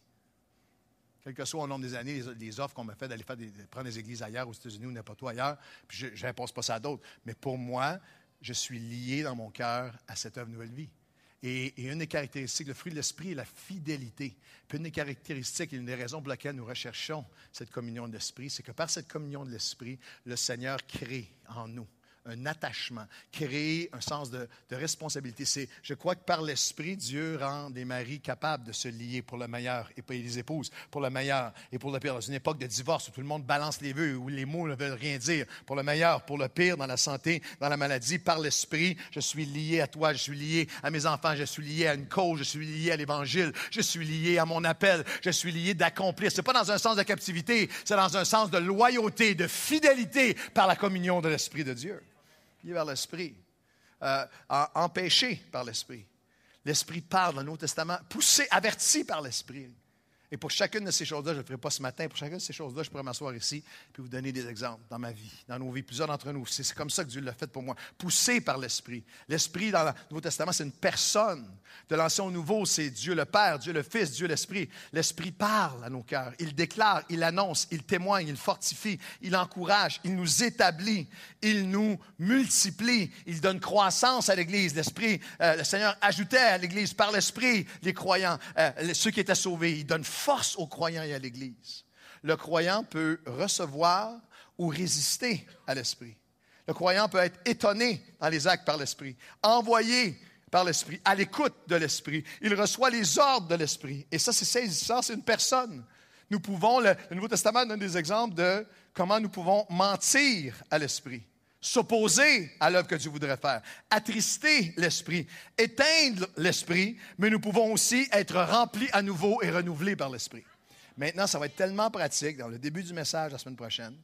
Quel que soit au nombre des années, les, les offres qu'on m'a fait d'aller faire des, de prendre des églises ailleurs, aux États-Unis ou n'importe où ailleurs, puis je n'impose pas ça à d'autres. Mais pour moi, je suis lié dans mon cœur à cette œuvre Nouvelle Vie. Et, et une des caractéristiques, le fruit de l'Esprit est la fidélité. Puis une des caractéristiques et une des raisons pour lesquelles nous recherchons cette communion de l'Esprit, c'est que par cette communion de l'Esprit, le Seigneur crée en nous un attachement, créer un sens de, de responsabilité. C'est, je crois que par l'Esprit, Dieu rend des maris capables de se lier pour le meilleur et pas les épouses pour le meilleur et pour le pire. Dans une époque de divorce où tout le monde balance les vœux, où les mots ne veulent rien dire, pour le meilleur, pour le pire, dans la santé, dans la maladie, par l'Esprit, je suis lié à toi, je suis lié à mes enfants, je suis lié à une cause, je suis lié à l'Évangile, je suis lié à mon appel, je suis lié d'accomplir. Ce n'est pas dans un sens de captivité, c'est dans un sens de loyauté, de fidélité par la communion de l'Esprit de Dieu. Lié vers l'Esprit, euh, empêché par l'Esprit. L'Esprit parle dans le Nouveau Testament, poussé, averti par l'Esprit. Et pour chacune de ces choses-là, je ne le ferai pas ce matin, pour chacune de ces choses-là, je pourrais m'asseoir ici et vous donner des exemples dans ma vie, dans nos vies, plusieurs d'entre nous. C'est, c'est comme ça que Dieu l'a fait pour moi, poussé par l'Esprit. L'Esprit, dans le Nouveau Testament, c'est une personne. De l'Ancien au Nouveau, c'est Dieu le Père, Dieu le Fils, Dieu l'Esprit. L'Esprit parle à nos cœurs. Il déclare, il annonce, il témoigne, il fortifie, il encourage, il nous établit, il nous multiplie, il donne croissance à l'Église. L'Esprit, euh, le Seigneur ajoutait à l'Église par l'Esprit les croyants, euh, ceux qui étaient sauvés. Il donne force aux croyants et à l'Église. Le croyant peut recevoir ou résister à l'Esprit. Le croyant peut être étonné dans les actes par l'Esprit, envoyé par l'Esprit, à l'écoute de l'Esprit. Il reçoit les ordres de l'Esprit. Et ça, c'est saisissant, c'est une personne. Nous pouvons, le, le Nouveau Testament donne des exemples de comment nous pouvons mentir à l'Esprit, s'opposer à l'œuvre que Dieu voudrait faire, attrister l'Esprit, éteindre l'Esprit, mais nous pouvons aussi être remplis à nouveau et renouvelés par l'Esprit. Maintenant, ça va être tellement pratique, dans le début du message la semaine prochaine,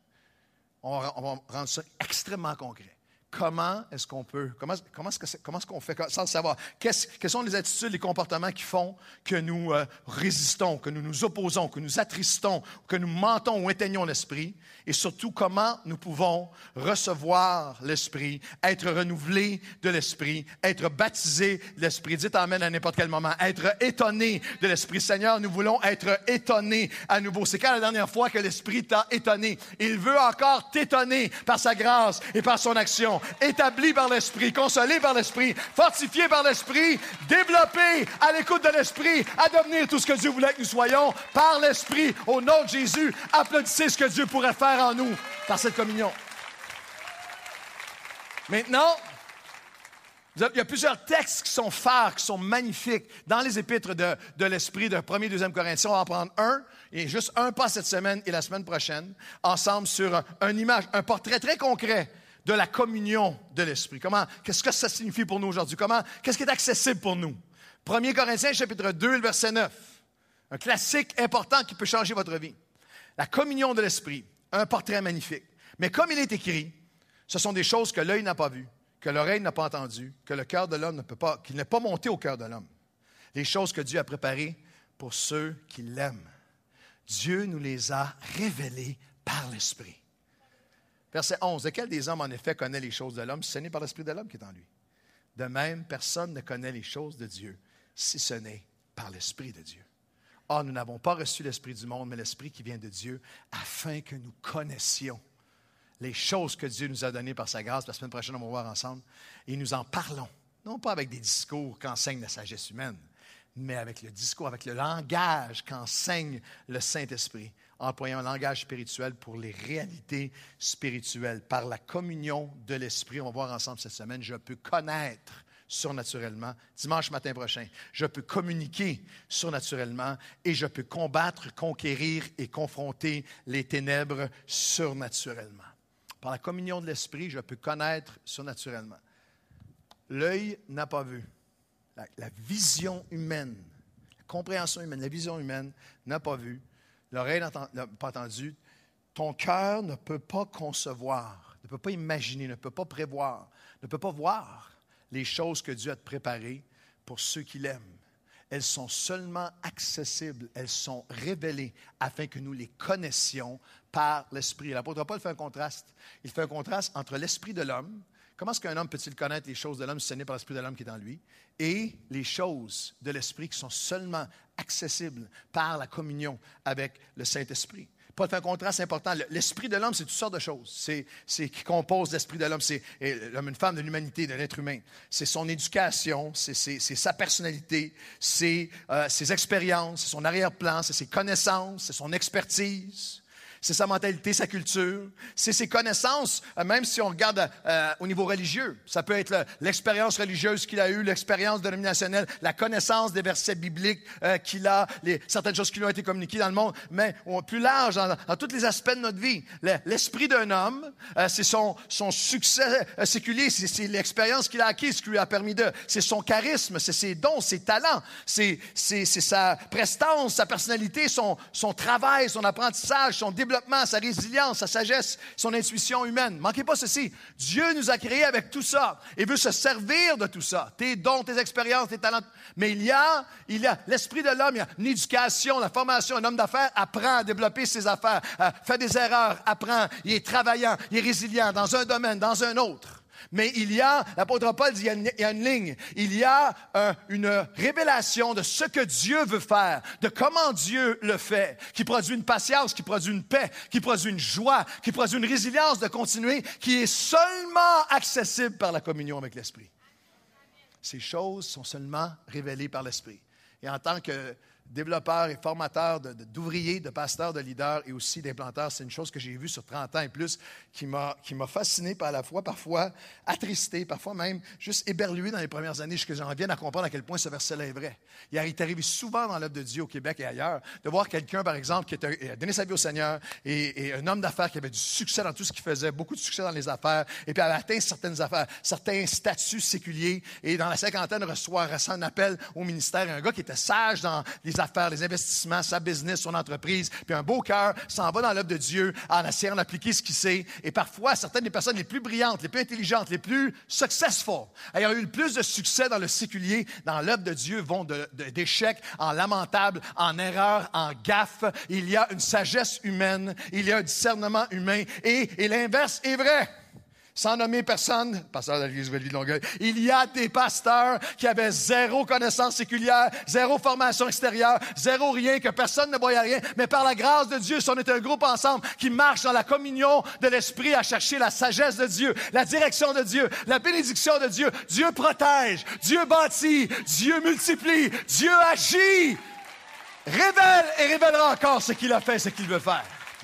on va, on va rendre ça extrêmement concret. Comment est-ce qu'on peut, comment, comment, est-ce, que comment est-ce qu'on fait, sans le savoir, qu'est-ce, quelles sont les attitudes, les comportements qui font que nous euh, résistons, que nous nous opposons, que nous attristons, que nous mentons ou éteignons l'Esprit, et surtout comment nous pouvons recevoir l'Esprit, être renouvelés de l'Esprit, être baptisés de l'Esprit. Dites amen à n'importe quel moment. Être étonnés de l'Esprit. Seigneur, nous voulons être étonnés à nouveau. C'est quand la dernière fois que l'Esprit t'a étonné? Il veut encore t'étonner par sa grâce et par son action. Établi par l'Esprit, consolé par l'Esprit, fortifié par l'Esprit, développé à l'écoute de l'Esprit, à devenir tout ce que Dieu voulait que nous soyons par l'Esprit. Au nom de Jésus, applaudissez ce que Dieu pourrait faire en nous par cette communion. Maintenant, il y a plusieurs textes qui sont phares, qui sont magnifiques dans les épîtres de, de l'Esprit de premier et deuxième Corinthiens. On va en prendre un, et juste un pas cette semaine et la semaine prochaine, ensemble sur un, un image, un portrait très concret de la communion de l'Esprit. Comment, qu'est-ce que ça signifie pour nous aujourd'hui? Comment, qu'est-ce qui est accessible pour nous? premier Corinthiens, chapitre deux, le verset neuf. Un classique important qui peut changer votre vie. La communion de l'Esprit, un portrait magnifique. Mais comme il est écrit, ce sont des choses que l'œil n'a pas vues, que l'oreille n'a pas entendues, que le cœur de l'homme ne peut pas, qu'il n'est pas monté au cœur de l'homme. Les choses que Dieu a préparées pour ceux qui l'aiment. Dieu nous les a révélées par l'Esprit. Verset onze. Lequel des hommes, en effet, connaît les choses de l'homme, si ce n'est par l'Esprit de l'homme qui est en lui? De même, personne ne connaît les choses de Dieu, si ce n'est par l'Esprit de Dieu. Or, nous n'avons pas reçu l'Esprit du monde, mais l'Esprit qui vient de Dieu, afin que nous connaissions les choses que Dieu nous a données par sa grâce. La semaine prochaine, on va voir ensemble. Et nous en parlons, non pas avec des discours qu'enseigne la sagesse humaine, mais avec le discours, avec le langage qu'enseigne le Saint-Esprit, employant un langage spirituel pour les réalités spirituelles. Par la communion de l'Esprit, on va voir ensemble cette semaine, je peux connaître surnaturellement, dimanche matin prochain, je peux communiquer surnaturellement et je peux combattre, conquérir et confronter les ténèbres surnaturellement. Par la communion de l'Esprit, je peux connaître surnaturellement. L'œil n'a pas vu. La, la vision humaine, la compréhension humaine, la vision humaine n'a pas vu. L'oreille n'a pas entendu. Ton cœur ne peut pas concevoir, ne peut pas imaginer, ne peut pas prévoir, ne peut pas voir les choses que Dieu a préparées pour ceux qui l'aiment. Elles sont seulement accessibles, elles sont révélées afin que nous les connaissions par par l'Esprit. L'apôtre Paul fait un contraste. Il fait un contraste entre l'Esprit de l'homme. Comment est-ce qu'un homme peut-il connaître les choses de l'homme si ce n'est par l'Esprit de l'homme qui est en lui? Et les choses de l'Esprit qui sont seulement accessibles par la communion avec le Saint-Esprit. Paul fait un contraste important. L'esprit de l'homme, c'est toutes sortes de choses. C'est, c'est qui compose l'esprit de l'homme. C'est l'homme, une femme, de l'humanité, de l'être humain. C'est son éducation, c'est, c'est, c'est sa personnalité, c'est euh, ses expériences, c'est son arrière-plan, c'est ses connaissances, c'est son expertise. C'est sa mentalité, sa culture, c'est ses connaissances, même si on regarde euh, au niveau religieux. Ça peut être le, l'expérience religieuse qu'il a eue, l'expérience dénominationnelle, la connaissance des versets bibliques euh, qu'il a, les, certaines choses qui lui ont été communiquées dans le monde, mais au plus large, dans, dans tous les aspects de notre vie. Le, l'esprit d'un homme, euh, c'est son, son succès euh, séculier, c'est, c'est l'expérience qu'il a acquise, ce qui lui a permis de... C'est son charisme, c'est ses dons, ses talents, c'est, c'est, c'est sa prestance, sa personnalité, son, son travail, son apprentissage, son développement, sa résilience, sa sagesse, son intuition humaine. Manquez pas ceci. Dieu nous a créés avec tout ça et veut se servir de tout ça. Tes dons, tes expériences, tes talents. Mais il y a, il y a l'esprit de l'homme, il y a une éducation, la formation. Un homme d'affaires apprend à développer ses affaires, euh, fait des erreurs, apprend, il est travaillant, il est résilient dans un domaine, dans un autre. Mais il y a, l'apôtre Paul dit, il y a une, il y a une ligne, il y a un, une révélation de ce que Dieu veut faire, de comment Dieu le fait, qui produit une patience, qui produit une paix, qui produit une joie, qui produit une résilience de continuer, qui est seulement accessible par la communion avec l'Esprit. Ces choses sont seulement révélées par l'Esprit. Et en tant que développeur et formateur de, de, d'ouvriers, de pasteurs, de leaders et aussi d'implanteurs, c'est une chose que j'ai vue sur trente ans et plus qui m'a, qui m'a fasciné par la fois, parfois attristé, parfois même juste éberlué dans les premières années, jusqu'à ce que j'en vienne à comprendre à quel point ce verset-là est vrai. Il est arrivé souvent dans l'œuvre de Dieu au Québec et ailleurs, de voir quelqu'un, par exemple, qui a donné sa vie au Seigneur et, et un homme d'affaires qui avait du succès dans tout ce qu'il faisait, beaucoup de succès dans les affaires, et puis avait atteint certaines affaires, certains statuts séculiers, et dans la cinquantaine reçoit, reçoit un appel au ministère, et un gars qui était sage dans les affaires, les investissements, sa business, son entreprise, puis un beau cœur, s'en va dans l'œuvre de Dieu en essayant d'appliquer ce qu'il sait. Et parfois, certaines des personnes les plus brillantes, les plus intelligentes, les plus successful, ayant eu le plus de succès dans le séculier, dans l'œuvre de Dieu, vont de, de, d'échecs en lamentables, en erreurs, en gaffes. Il y a une sagesse humaine, il y a un discernement humain, et, et l'inverse est vrai. Sans nommer personne, pasteur de l'Église Nouvelle-Vie de Longueuil, il y a des pasteurs qui avaient zéro connaissance séculière, zéro formation extérieure, zéro rien, que personne ne voyait rien. Mais par la grâce de Dieu, si on est un groupe ensemble qui marche dans la communion de l'Esprit à chercher la sagesse de Dieu, la direction de Dieu, la bénédiction de Dieu, Dieu protège, Dieu bâtit, Dieu multiplie, Dieu agit, révèle et révélera encore ce qu'il a fait, ce qu'il veut faire.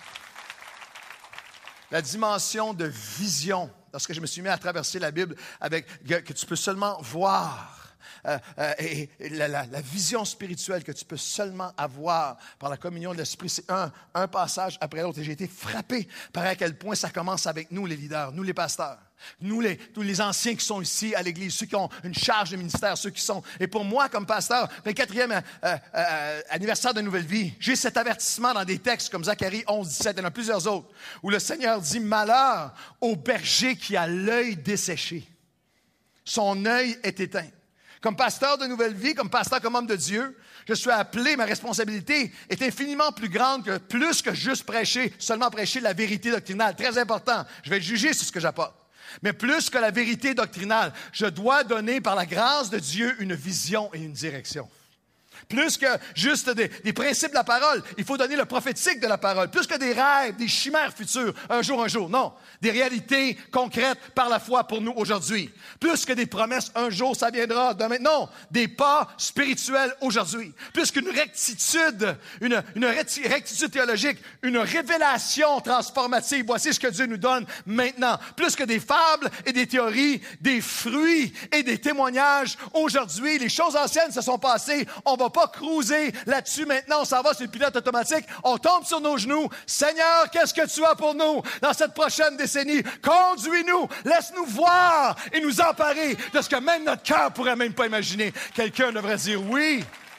La dimension de vision, lorsque je me suis mis à traverser la Bible, avec que, que tu peux seulement voir, euh, euh, et, et la, la, la vision spirituelle que tu peux seulement avoir par la communion de l'Esprit, c'est un, un passage après l'autre. Et j'ai été frappé par à quel point ça commence avec nous, les leaders, nous, les pasteurs. Nous, les, tous les anciens qui sont ici à l'Église, ceux qui ont une charge de ministère, ceux qui sont... Et pour moi, comme pasteur, vingt-quatrième euh, euh, anniversaire de Nouvelle Vie, j'ai cet avertissement dans des textes comme Zacharie onze, dix-sept, il y en a plusieurs autres, où le Seigneur dit « Malheur au berger qui a l'œil desséché. Son œil est éteint. » Comme pasteur de Nouvelle Vie, comme pasteur, comme homme de Dieu, je suis appelé, ma responsabilité est infiniment plus grande que plus que juste prêcher, seulement prêcher la vérité doctrinale. Très important. Je vais juger sur ce que j'apporte. Mais plus que la vérité doctrinale, je dois donner par la grâce de Dieu une vision et une direction. Plus que juste des, des principes de la parole, il faut donner le prophétique de la parole. Plus que des rêves, des chimères futures, un jour, un jour. Non, des réalités concrètes par la foi pour nous aujourd'hui. Plus que des promesses, un jour, ça viendra. Demain. Non, des pas spirituels aujourd'hui. Plus qu'une rectitude, une, une rectitude théologique, une révélation transformative. Voici ce que Dieu nous donne maintenant. Plus que des fables et des théories, des fruits et des témoignages. Aujourd'hui, les choses anciennes se sont passées. On va pas cruiser là-dessus maintenant, on s'en va sur le pilote automatique, on tombe sur nos genoux. Seigneur, qu'est-ce que tu as pour nous dans cette prochaine décennie? Conduis-nous, laisse-nous voir et nous emparer de ce que même notre cœur pourrait même pas imaginer. Quelqu'un devrait dire oui.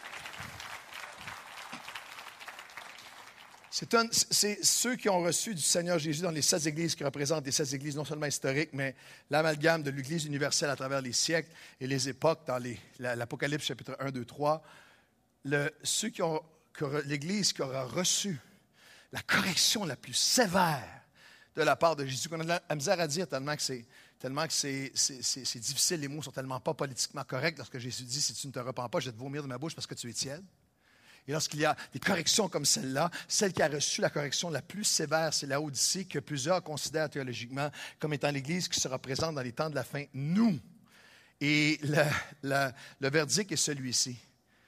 C'est, un, c'est ceux qui ont reçu du Seigneur Jésus dans les sept églises qui représentent les sept églises non seulement historiques, mais l'amalgame de l'Église universelle à travers les siècles et les époques dans les, l'Apocalypse chapitre un, deux, trois. Le, ceux qui ont, que l'Église qui aura reçu la correction la plus sévère de la part de Jésus, qu'on a de la misère à dire tellement que c'est, tellement que c'est, c'est, c'est, c'est difficile, les mots sont tellement pas politiquement corrects. Lorsque Jésus dit, si tu ne te repens pas, je vais te vomir de ma bouche parce que tu es tiède. Et lorsqu'il y a des corrections comme celle-là, celle qui a reçu la correction la plus sévère, c'est la Odyssée, que plusieurs considèrent théologiquement comme étant l'Église qui se représente dans les temps de la fin, nous. Et le, le, le verdict est celui-ci.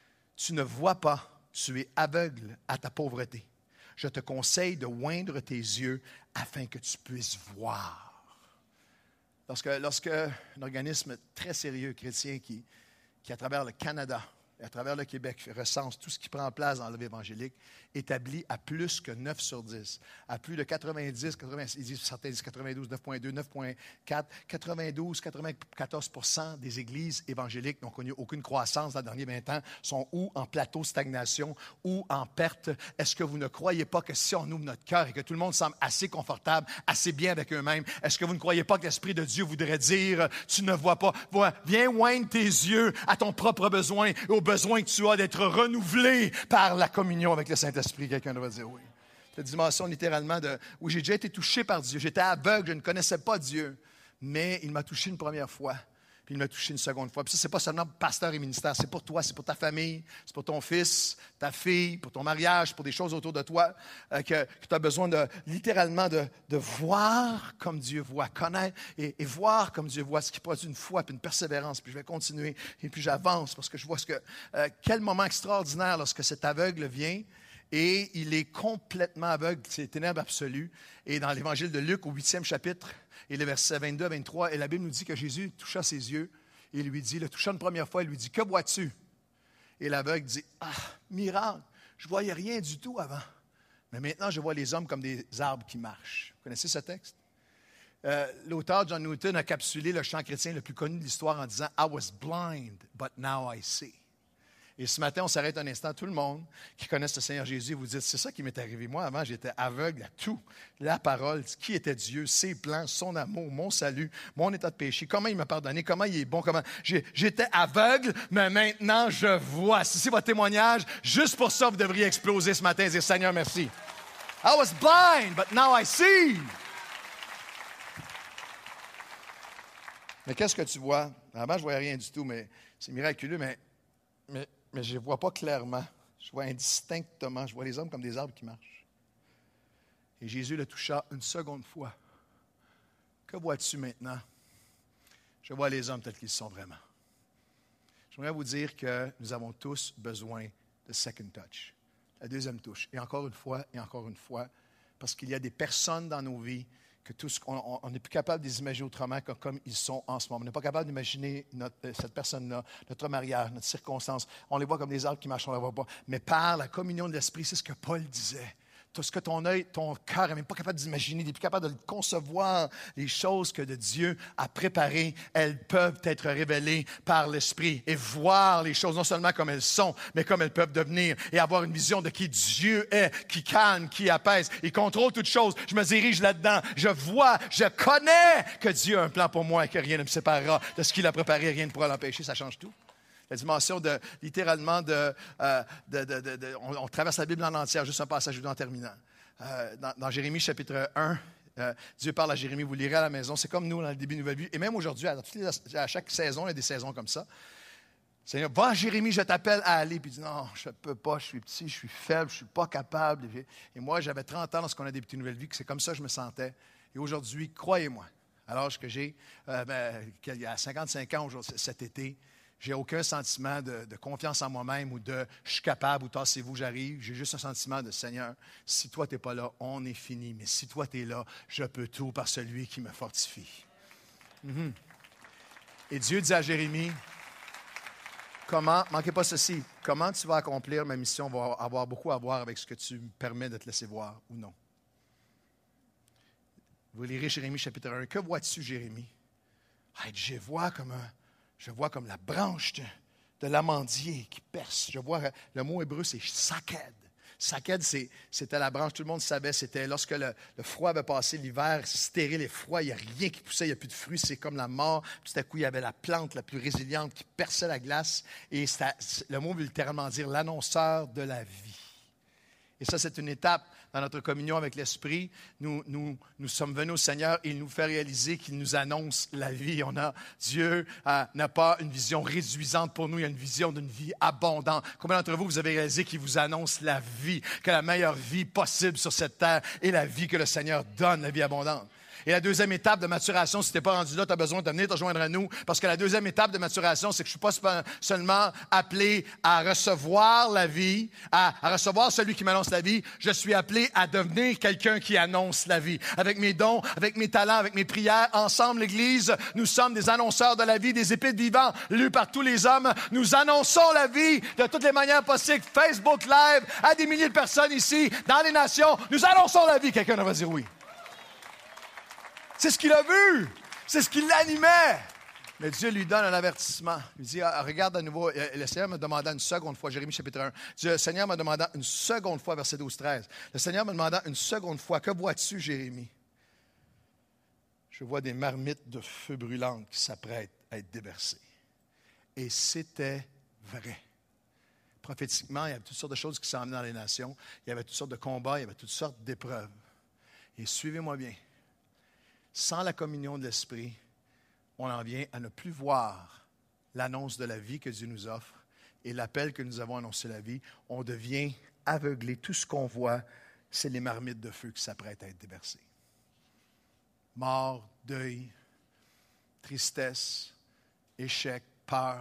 Tu ne vois pas, tu es aveugle à ta pauvreté. Je te conseille de oindre tes yeux afin que tu puisses voir. Lorsque, lorsque un organisme très sérieux chrétien qui, qui, à travers le Canada et à travers le Québec, recense tout ce qui prend place dans l'œuvre évangélique, établit à plus que neuf sur dix, à plus de quatre-vingt-dix, quatre-vingt-dix, certains disent quatre-vingt-douze, neuf virgule deux, neuf virgule quatre, quatre-vingt-douze, quatre-vingt-quatorze pour cent des églises évangéliques n'ont connu aucune croissance dans les derniers vingt ans, sont ou en plateau stagnation ou en perte. Est-ce que vous ne croyez pas que si on ouvre notre cœur et que tout le monde semble assez confortable, assez bien avec eux-mêmes, est-ce que vous ne croyez pas que l'Esprit de Dieu voudrait dire, tu ne vois pas, viens oindre tes yeux à ton propre besoin et au besoin que tu as d'être renouvelé par la communion avec le Saint-Esprit? Quelqu'un devrait dire oui. Cette dimension littéralement de où j'ai déjà été touché par Dieu. J'étais aveugle, je ne connaissais pas Dieu, mais il m'a touché une première fois, puis il m'a touché une seconde fois. Puis ça, c'est pas seulement pasteur et ministère, c'est pour toi, c'est pour ta famille, c'est pour ton fils, ta fille, pour ton mariage, pour des choses autour de toi euh, que, que tu as besoin de littéralement de, de voir comme Dieu voit, connaître et, et voir comme Dieu voit, ce qui produit une foi puis une persévérance. Puis je vais continuer et puis j'avance parce que je vois ce que euh, quel moment extraordinaire lorsque cet aveugle vient. Et il est complètement aveugle, c'est ténèbres absolues. Et dans l'évangile de Luc, au huitième chapitre, et les versets vingt-deux à vingt-trois, et la Bible nous dit que Jésus toucha ses yeux, et il lui dit, le toucha une première fois, il lui dit, que vois-tu? Et l'aveugle dit, ah, miracle, je ne voyais rien du tout avant. Mais maintenant, je vois les hommes comme des arbres qui marchent. Vous connaissez ce texte? Euh, l'auteur John Newton a capsulé le chant chrétien le plus connu de l'histoire en disant, I was blind, but now I see. Et ce matin, on s'arrête un instant. Tout le monde qui connaît le Seigneur Jésus, vous dites, c'est ça qui m'est arrivé. Moi, avant, j'étais aveugle à tout. La parole, qui était Dieu, ses plans, son amour, mon salut, mon état de péché, comment il m'a pardonné, comment il est bon, comment... J'ai, j'étais aveugle, mais maintenant, je vois. Si c'est votre témoignage, juste pour ça, vous devriez exploser ce matin et dire, Seigneur, merci. I was blind, but now I see. Mais qu'est-ce que tu vois? Avant, je ne voyais rien du tout, mais c'est miraculeux, mais... mais Mais je ne vois pas clairement. Je vois indistinctement. Je vois les hommes comme des arbres qui marchent. Et Jésus le toucha une seconde fois. Que vois-tu maintenant? Je vois les hommes tels qu'ils sont vraiment. J'aimerais vous dire que nous avons tous besoin de second touch. La deuxième touche. Et encore une fois, et encore une fois, parce qu'il y a des personnes dans nos vies que tout ce qu'on on n'est plus capable de les imaginer autrement que comme ils sont en ce moment. On n'est pas capable d'imaginer notre, cette personne-là, notre mariage, notre circonstance. On les voit comme des arbres qui marchent, on ne les voit pas. Mais par la communion de l'Esprit, c'est ce que Paul disait. Tout ce que ton œil, ton cœur n'est même pas capable d'imaginer, n'est plus capable de le concevoir, les choses que de Dieu a préparées, elles peuvent être révélées par l'Esprit et voir les choses non seulement comme elles sont, mais comme elles peuvent devenir et avoir une vision de qui Dieu est, qui calme, qui apaise, il contrôle toutes choses. Je me dirige là-dedans, je vois, je connais que Dieu a un plan pour moi et que rien ne me séparera de ce qu'il a préparé, rien ne pourra l'empêcher, ça change tout. La dimension de, littéralement, de, euh, de, de, de, de on, on traverse la Bible en entière, juste un passage en terminant. Euh, dans, dans Jérémie chapitre un, euh, Dieu parle à Jérémie, vous lirez à la maison, c'est comme nous dans le début de Nouvelle Vie, et même aujourd'hui, à, toutes les, à chaque saison, il y a des saisons comme ça. Seigneur, va Jérémie, je t'appelle à aller, puis il dit, non, je ne peux pas, je suis petit, je suis faible, je ne suis pas capable. Et moi, j'avais trente ans lorsqu'on a débuté une Nouvelle Vie, que c'est comme ça que je me sentais. Et aujourd'hui, croyez-moi, à l'âge que j'ai, euh, ben, il y a cinquante-cinq ans cet été, j'ai aucun sentiment de, de confiance en moi-même ou de « je suis capable » ou « tassez-vous, j'arrive ». J'ai juste un sentiment de « Seigneur, si toi, tu n'es pas là, on est fini. Mais si toi, tu es là, je peux tout par celui qui me fortifie. Mm-hmm. » Et Dieu dit à Jérémie, « Comment, manquez pas ceci, comment tu vas accomplir ma mission va avoir beaucoup à voir avec ce que tu me permets de te laisser voir ou non. » Vous lirez Jérémie chapitre un. « Que vois-tu, Jérémie? » Ah, je vois comme un... Je vois comme la branche de, de l'amandier qui perce. Je vois, le mot hébreu, c'est saked. Saked, c'est, c'était la branche, tout le monde savait, c'était lorsque le, le froid avait passé, l'hiver stérile et froid, il n'y a rien qui poussait, il n'y a plus de fruits, c'est comme la mort. Puis tout à coup, il y avait la plante la plus résiliente qui perçait la glace. Et c'était, le mot veut littéralement dire l'annonceur de la vie. Et ça, c'est une étape dans notre communion avec l'Esprit. Nous, nous, nous sommes venus au Seigneur et il nous fait réaliser qu'il nous annonce la vie. On a, Dieu euh, n'a pas une vision réduisante pour nous, il a une vision d'une vie abondante. Combien d'entre vous, vous avez réalisé qu'il vous annonce la vie, que la meilleure vie possible sur cette terre est la vie que le Seigneur donne, la vie abondante? Et la deuxième étape de maturation, si tu n'es pas rendu là, tu as besoin de venir te joindre à nous. Parce que la deuxième étape de maturation, c'est que je ne suis pas seulement appelé à recevoir la vie, à, à recevoir celui qui m'annonce la vie. Je suis appelé à devenir quelqu'un qui annonce la vie. Avec mes dons, avec mes talents, avec mes prières, ensemble, l'Église, nous sommes des annonceurs de la vie, des épîtres vivants lus par tous les hommes. Nous annonçons la vie de toutes les manières possibles. Facebook Live, à des milliers de personnes ici, dans les nations. Nous annonçons la vie. Quelqu'un va dire oui. C'est ce qu'il a vu. C'est ce qui l'animait. Mais Dieu lui donne un avertissement. Il dit, ah, regarde à nouveau. Le Seigneur me demanda une seconde fois, Jérémie chapitre un. Dieu, le Seigneur me demanda une seconde fois, verset douze treize. Le Seigneur me demanda une seconde fois, que vois-tu, Jérémie? Je vois des marmites de feu brûlantes qui s'apprêtent à être déversées. Et c'était vrai. Prophétiquement, il y avait toutes sortes de choses qui s'en venaient dans les nations. Il y avait toutes sortes de combats, il y avait toutes sortes d'épreuves. Et suivez-moi bien. Sans la communion de l'Esprit, on en vient à ne plus voir l'annonce de la vie que Dieu nous offre et l'appel que nous avons annoncé la vie. On devient aveuglé. Tout ce qu'on voit, c'est les marmites de feu qui s'apprêtent à être déversées. Mort, deuil, tristesse, échec, peur.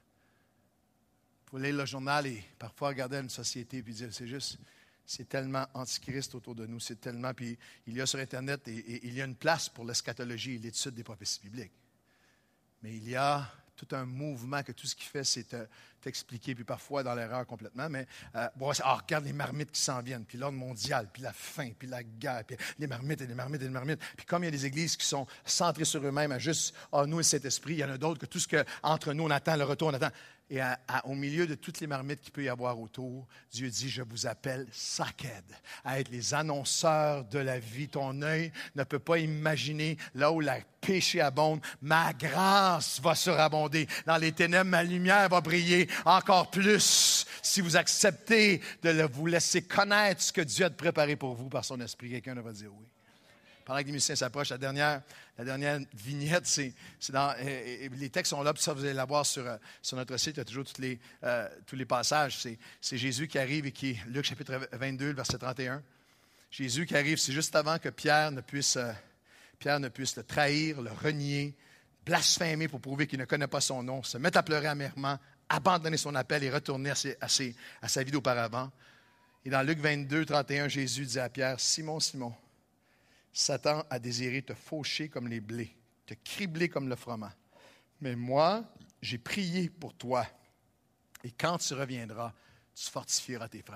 Vous lire le journal et parfois regarder une société et dire, c'est juste... C'est tellement antichrist autour de nous, c'est tellement... Puis il y a sur Internet, et, et, il y a une place pour l'eschatologie et l'étude des prophéties bibliques. Mais il y a tout un mouvement que tout ce qu'il fait, c'est te, t'expliquer, puis parfois dans l'erreur complètement, mais euh, bon, oh, regarde les marmites qui s'en viennent, puis l'ordre mondial, puis la faim, puis la guerre, puis les marmites et les marmites et les marmites. Puis comme il y a des églises qui sont centrées sur eux-mêmes, à juste, ah, oh, nous et cet esprit, il y en a d'autres que tout ce qu'entre nous, on attend le retour, on attend... Et à, à, au milieu de toutes les marmites qu'il peut y avoir autour, Dieu dit, je vous appelle Saked, à être les annonceurs de la vie. Ton œil ne peut pas imaginer là où le péché abonde, ma grâce va surabonder. Dans les ténèbres, ma lumière va briller encore plus si vous acceptez de le, vous laisser connaître ce que Dieu a préparé pour vous par son esprit. Quelqu'un va dire oui. Pendant que les musiciens s'approchent, la dernière, la dernière vignette, c'est, c'est dans... Et, et les textes sont là, puis ça, vous allez la voir sur, sur notre site. Il y a toujours toutes les, euh, tous les passages. C'est, c'est Jésus qui arrive et qui... Luc chapitre vingt-deux, verset trente et un. Jésus qui arrive, c'est juste avant que Pierre ne puisse, euh, Pierre ne puisse le trahir, le renier, blasphémer pour prouver qu'il ne connaît pas son nom, se mettre à pleurer amèrement, abandonner son appel et retourner à, ses, à, ses, à sa vie d'auparavant. Et dans Luc vingt-deux, trente et un, Jésus dit à Pierre, « Simon, Simon, Satan a désiré te faucher comme les blés, te cribler comme le froment. Mais moi, j'ai prié pour toi. Et quand tu reviendras, tu fortifieras tes frères. »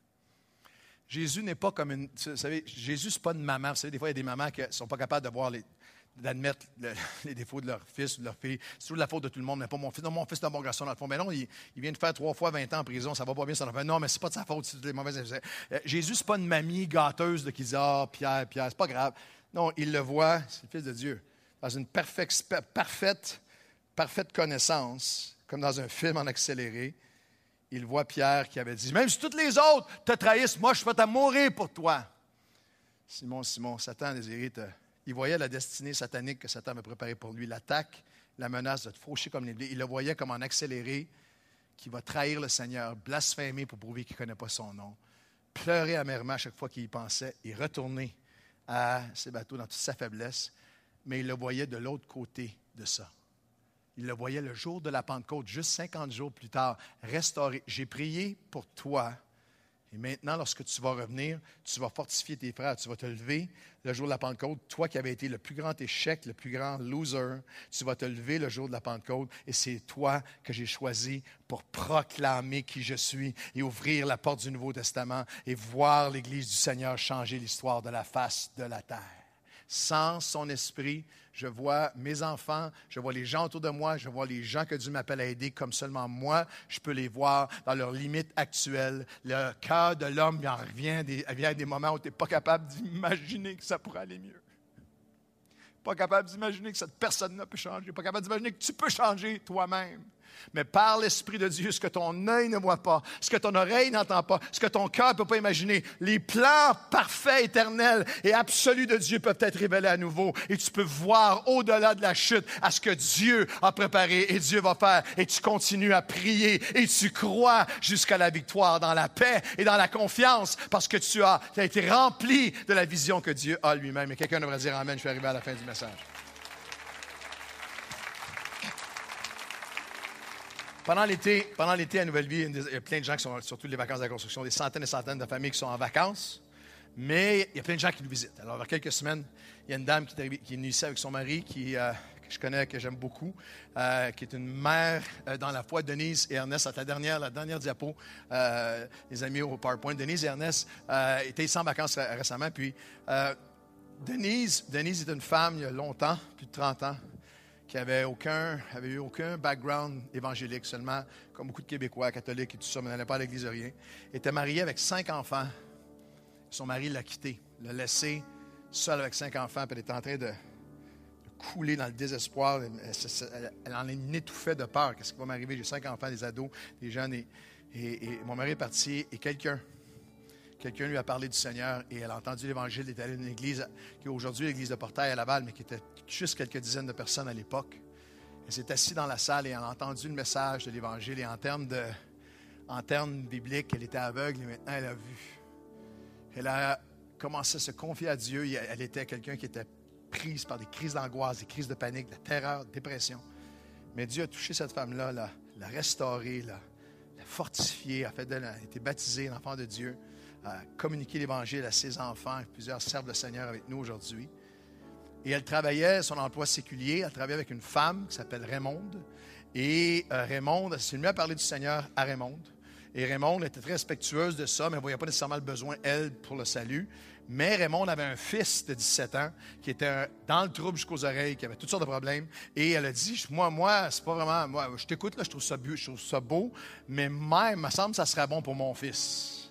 Jésus n'est pas comme une... Vous savez, Jésus, ce n'est pas une maman. Vous savez, des fois, il y a des mamans qui ne sont pas capables de voir les, d'admettre le, les défauts de leur fils ou de leur fille. C'est toujours la faute de tout le monde, mais pas mon fils. Non, mon fils est un bon garçon dans le fond. Mais non, il, il vient de faire trois fois vingt ans en prison, ça va pas bien, ça va pas. Non, mais c'est pas de sa faute, c'est toutes les mauvaises... Euh, Jésus, c'est pas une mamie gâteuse de qui dit « Ah, Pierre, Pierre, c'est pas grave. » Non, il le voit, c'est le Fils de Dieu, dans une parfaite, parfaite, parfaite connaissance, comme dans un film en accéléré. Il voit Pierre qui avait dit « Même si toutes les autres te trahissent, moi, je suis prêt à mourir pour toi. » Simon, Simon, Satan a désiré te... Il voyait la destinée satanique que Satan avait préparée pour lui, l'attaque, la menace de te faucher comme les blés. Il le voyait comme en accéléré, qui va trahir le Seigneur, blasphémer pour prouver qu'il ne connaît pas son nom, pleurer amèrement à chaque fois qu'il y pensait et retourner à ses bateaux dans toute sa faiblesse. Mais il le voyait de l'autre côté de ça. Il le voyait le jour de la Pentecôte, juste cinquante jours plus tard, restauré. J'ai prié pour toi. Et maintenant, lorsque tu vas revenir, tu vas fortifier tes frères, tu vas te lever le jour de la Pentecôte. Toi qui avais été le plus grand échec, le plus grand loser, tu vas te lever le jour de la Pentecôte et c'est toi que j'ai choisi pour proclamer qui je suis et ouvrir la porte du Nouveau Testament et voir l'Église du Seigneur changer l'histoire de la face de la terre. Sans son esprit, je vois mes enfants, je vois les gens autour de moi, je vois les gens que Dieu m'appelle à aider comme seulement moi, je peux les voir dans leurs limites actuelles. Le cœur de l'homme il en revient des, vient à des moments où tu n'es pas capable d'imaginer que ça pourrait aller mieux. Pas capable d'imaginer que cette personne-là peut changer, pas capable d'imaginer que tu peux changer toi-même. Mais par l'Esprit de Dieu, ce que ton œil ne voit pas, ce que ton oreille n'entend pas, ce que ton cœur ne peut pas imaginer, les plans parfaits, éternels et absolus de Dieu peuvent être révélés à nouveau. Et tu peux voir au-delà de la chute à ce que Dieu a préparé et Dieu va faire. Et tu continues à prier et tu crois jusqu'à la victoire dans la paix et dans la confiance parce que tu as, tu as été rempli de la vision que Dieu a lui-même. Et quelqu'un devrait dire Amen, je suis arrivé à la fin du message. Pendant l'été, pendant l'été à Nouvelle-Vie, il y a plein de gens qui sont, surtout les vacances de la construction, des centaines et centaines de familles qui sont en vacances, mais il y a plein de gens qui nous visitent. Alors, il y a quelques semaines, il y a une dame qui est, arrivée, qui est venue ici avec son mari, qui, euh, que je connais, que j'aime beaucoup, euh, qui est une mère euh, dans la foi, Denise et Ernest. La dernière, la dernière diapo, euh, les amis au PowerPoint, Denise et Ernest euh, étaient ici en vacances récemment, puis euh, Denise, Denise est une femme, il y a longtemps, plus de trente ans, qui avait aucun, avait eu aucun background évangélique, seulement, comme beaucoup de Québécois, catholiques et tout ça, mais n'allait pas à l'église de rien. Était mariée avec cinq enfants. Son mari l'a quitté, l'a laissé seule avec cinq enfants, puis elle était en train de, de couler dans le désespoir. Elle, elle, elle en étouffait de peur. Qu'est-ce qui va m'arriver? J'ai cinq enfants, des ados, des jeunes, et, et, et mon mari est parti, et quelqu'un, quelqu'un lui a parlé du Seigneur, et elle a entendu l'Évangile, elle est allée à une église, qui est aujourd'hui l'église de Portail à Laval, mais qui était juste quelques dizaines de personnes à l'époque. Elle s'est assise dans la salle et elle a entendu le message de l'Évangile. Et en termes, de, en termes bibliques, elle était aveugle et maintenant elle a vu. Elle a commencé à se confier à Dieu. Elle était quelqu'un qui était prise par des crises d'angoisse, des crises de panique, de terreur, de dépression. Mais Dieu a touché cette femme-là, l'a, l'a restaurée, l'a, l'a fortifiée, a fait d'elle, elle a été baptisée, l'enfant de Dieu, a communiqué l'Évangile à ses enfants. Plusieurs servent le Seigneur avec nous aujourd'hui. Et elle travaillait, son emploi séculier, elle travaillait avec une femme qui s'appelle Raymonde. Et euh, Raymonde, c'est mieux à parler du Seigneur à Raymonde. Et Raymonde était très respectueuse de ça, mais elle ne voyait pas nécessairement le besoin, elle, pour le salut. Mais Raymonde avait un fils de dix-sept ans qui était dans le trouble jusqu'aux oreilles, qui avait toutes sortes de problèmes. Et elle a dit, moi, moi, c'est pas vraiment... Moi, je t'écoute, là, je trouve ça beau, je trouve ça beau, mais même, il me semble que ça serait bon pour mon fils.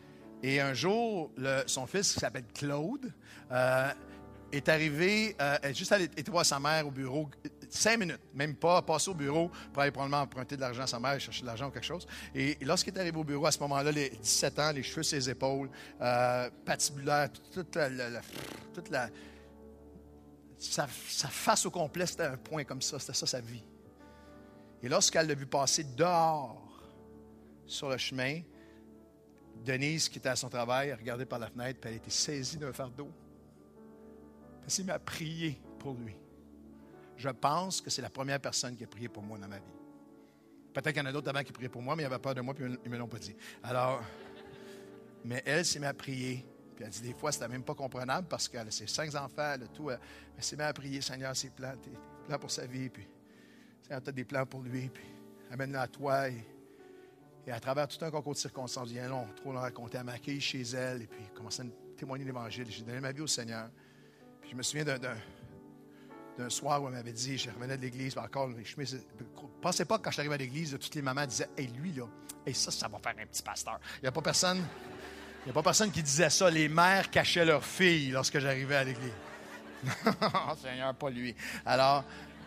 Et un jour, le, son fils, qui s'appelle Claude... Euh, est arrivé, euh, elle est juste allée était voir sa mère au bureau, cinq minutes, même pas, passer au bureau pour aller probablement emprunter de l'argent à sa mère, chercher de l'argent ou quelque chose. Et, et lorsqu'il est arrivé au bureau, à ce moment-là, les dix-sept ans, les cheveux sur les épaules, euh, patibulaire, toute la, la, la, toute la sa, sa face au complet, c'était un point comme ça, c'était ça sa vie. Et lorsqu'elle l'a vu passer dehors, sur le chemin, Denise, qui était à son travail, a regardé par la fenêtre, puis elle a été saisie d'un fardeau. Elle s'est mise à prier pour lui. Je pense que c'est la première personne qui a prié pour moi dans ma vie. Peut-être qu'il y en a d'autres avant qui priaient pour moi, mais ils avaient peur de moi, puis ils ne me l'ont pas dit. Alors, mais elle s'est mise à prier. Puis elle dit, des fois, c'était même pas comprenable parce qu'elle a ses cinq enfants, elle a tout. Elle, elle s'est mise à prier, Seigneur, ses plans, tes plans pour sa vie, puis Seigneur, tu as des plans pour lui, puis amène-le à toi. Et, et à travers tout un concours de circonstances, bien long, trop long raconté, elle m'a accueilli chez elle, et puis commencé à me témoigner de l'Évangile. J'ai donné ma vie au Seigneur. Puis je me souviens d'un, d'un, d'un soir où elle m'avait dit, je revenais de l'église, encore, je ne pensais pas que quand je suis arrivé à l'église, toutes les mamans disaient, hey, lui, là, hey, ça, ça va faire un petit pasteur. Il n'y a pas personne, il n'y a pas personne qui disait ça. Les mères cachaient leurs filles lorsque j'arrivais à l'église. Oh, Seigneur, pas lui. Alors,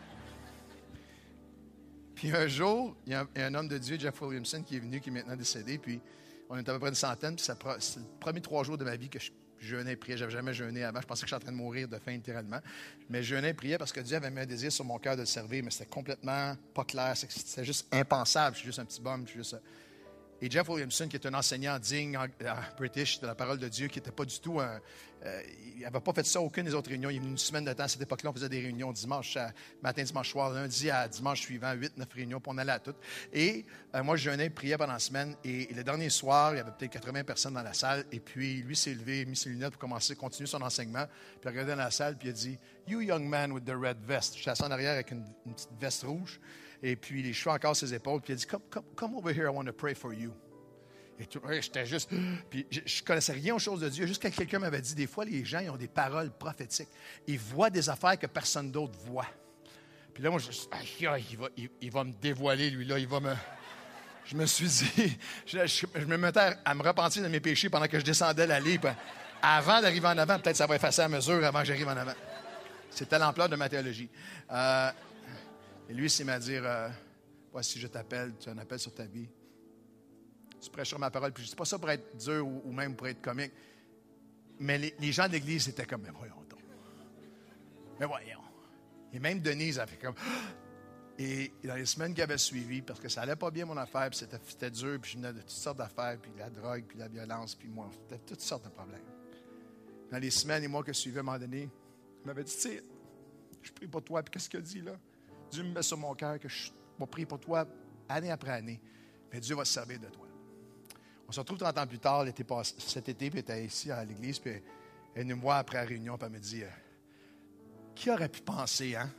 puis un jour, il y a un, il y a un homme de Dieu, Jeff Williamson, qui est venu, qui est maintenant décédé, puis on est à peu près une centaine, puis ça, c'est le premier trois jours de ma vie que je jeûnais et priais. Je n'avais jamais jeûné avant. Je pensais que j'étais en train de mourir de faim littéralement. Mais je jeûnais et priais parce que Dieu avait mis un désir sur mon cœur de le servir, mais c'était complètement pas clair. C'était juste impensable. Je suis juste un petit bum. Je suis juste... Et Jeff Williamson, qui est un enseignant digne euh, british de la parole de Dieu, qui n'était pas du tout un... Euh, il n'avait pas fait ça à aucune des autres réunions. Il y a une semaine de temps à cette époque-là, on faisait des réunions dimanche à, matin, dimanche soir, lundi à dimanche suivant, huit, neuf réunions, puis on allait à toutes. Et euh, moi, je jeûnais, priais pendant la semaine. Et, et le dernier soir, il y avait peut-être quatre-vingts personnes dans la salle. Et puis, lui s'est levé, mis ses lunettes pour commencer, continuer son enseignement. Puis il a regardé dans la salle, puis il a dit « You young man with the red vest ». Je suis assis en arrière avec une, une petite veste rouge. Et puis, les cheveux encore sur ses épaules. Puis il a dit come, come, come over here, I want to pray for you ». Et tout, j'étais juste... Puis je ne connaissais rien aux choses de Dieu. Jusqu'à quelqu'un m'avait dit, des fois, les gens, ils ont des paroles prophétiques. Ils voient des affaires que personne d'autre voit. Puis là, moi, je aïe, il va, il, il va me dévoiler, lui-là. Il va me... Je me suis dit... Je, je, je me mettais à me repentir de mes péchés pendant que je descendais l'allée. Puis avant d'arriver en avant, peut-être ça va effacer à mesure avant que j'arrive en avant. C'était l'ampleur de ma théologie. Euh, et lui, c'est m'a dire... Euh, voici, je t'appelle, tu as un appel sur ta vie. Tu prêcheras ma parole. Puis je ne dis pas ça pour être dur ou, ou même pour être comique. Mais les, les gens de l'Église étaient comme, mais voyons donc. Mais voyons. Et même Denise a fait comme... Et dans les semaines qui avaient suivi, parce que ça n'allait pas bien mon affaire, puis c'était, c'était dur, puis je venais de toutes sortes d'affaires, puis la drogue, puis la violence, puis moi, c'était toutes sortes de problèmes. Dans les semaines et mois que suivaient, à un moment donné, il m'avait dit, tu sais, je prie pour toi, puis qu'est-ce qu'il a dit là? Dieu me met sur mon cœur que je vais prier pour toi année après année, mais Dieu va se servir de toi. On se retrouve trente ans plus tard, l'été passé, cet été, puis elle était ici à l'église, puis elle nous voit après la réunion, puis elle me dit, qui aurait pu penser, hein?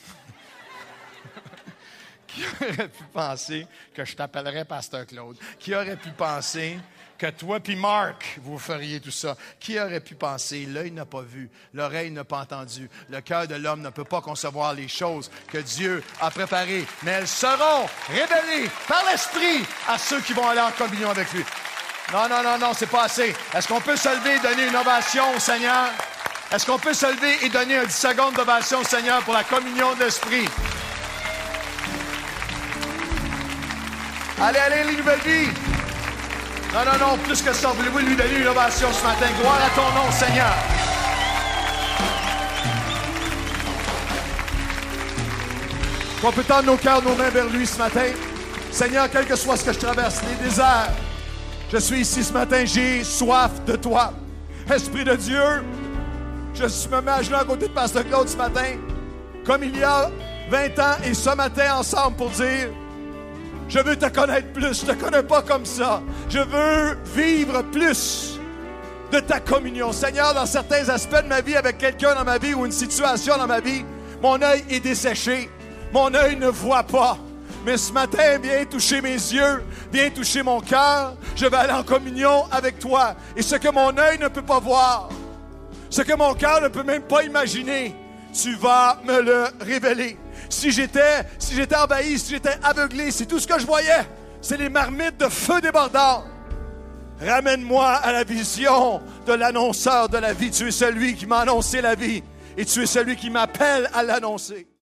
Qui aurait pu penser que je t'appellerais Pasteur Claude? Qui aurait pu penser que toi puis Marc, vous feriez tout ça? Qui aurait pu penser? L'œil n'a pas vu, l'oreille n'a pas entendu, le cœur de l'homme ne peut pas concevoir les choses que Dieu a préparées, mais elles seront révélées par l'Esprit à ceux qui vont aller en communion avec lui. Non, non, non, non, c'est pas assez. Est-ce qu'on peut se lever et donner une ovation au Seigneur? Est-ce qu'on peut se lever et donner un dix secondes d'ovation au Seigneur pour la communion de l'Esprit? Allez, allez, les nouvelles vies! Non, non, non, plus que ça, voulez-vous lui donner une ovation ce matin? Gloire à ton nom, Seigneur! On peut tendre nos cœurs, nos mains vers lui ce matin. Seigneur, quel que soit ce que je traverse, les déserts, je suis ici ce matin, j'ai soif de toi. Esprit de Dieu, je me mets à genoux à côté de Pasteur Claude ce matin, comme il y a vingt ans, et ce matin ensemble pour dire... Je veux te connaître plus. Je ne te connais pas comme ça. Je veux vivre plus de ta communion. Seigneur, dans certains aspects de ma vie, avec quelqu'un dans ma vie ou une situation dans ma vie, mon œil est desséché. Mon œil ne voit pas. Mais ce matin, viens toucher mes yeux, viens toucher mon cœur. Je vais aller en communion avec toi. Et ce que mon œil ne peut pas voir, ce que mon cœur ne peut même pas imaginer, tu vas me le révéler. Si j'étais, si j'étais envahi, si j'étais aveuglé, si tout ce que je voyais, c'est les marmites de feu débordant, ramène-moi à la vision de l'annonceur de la vie. Tu es celui qui m'a annoncé la vie et tu es celui qui m'appelle à l'annoncer.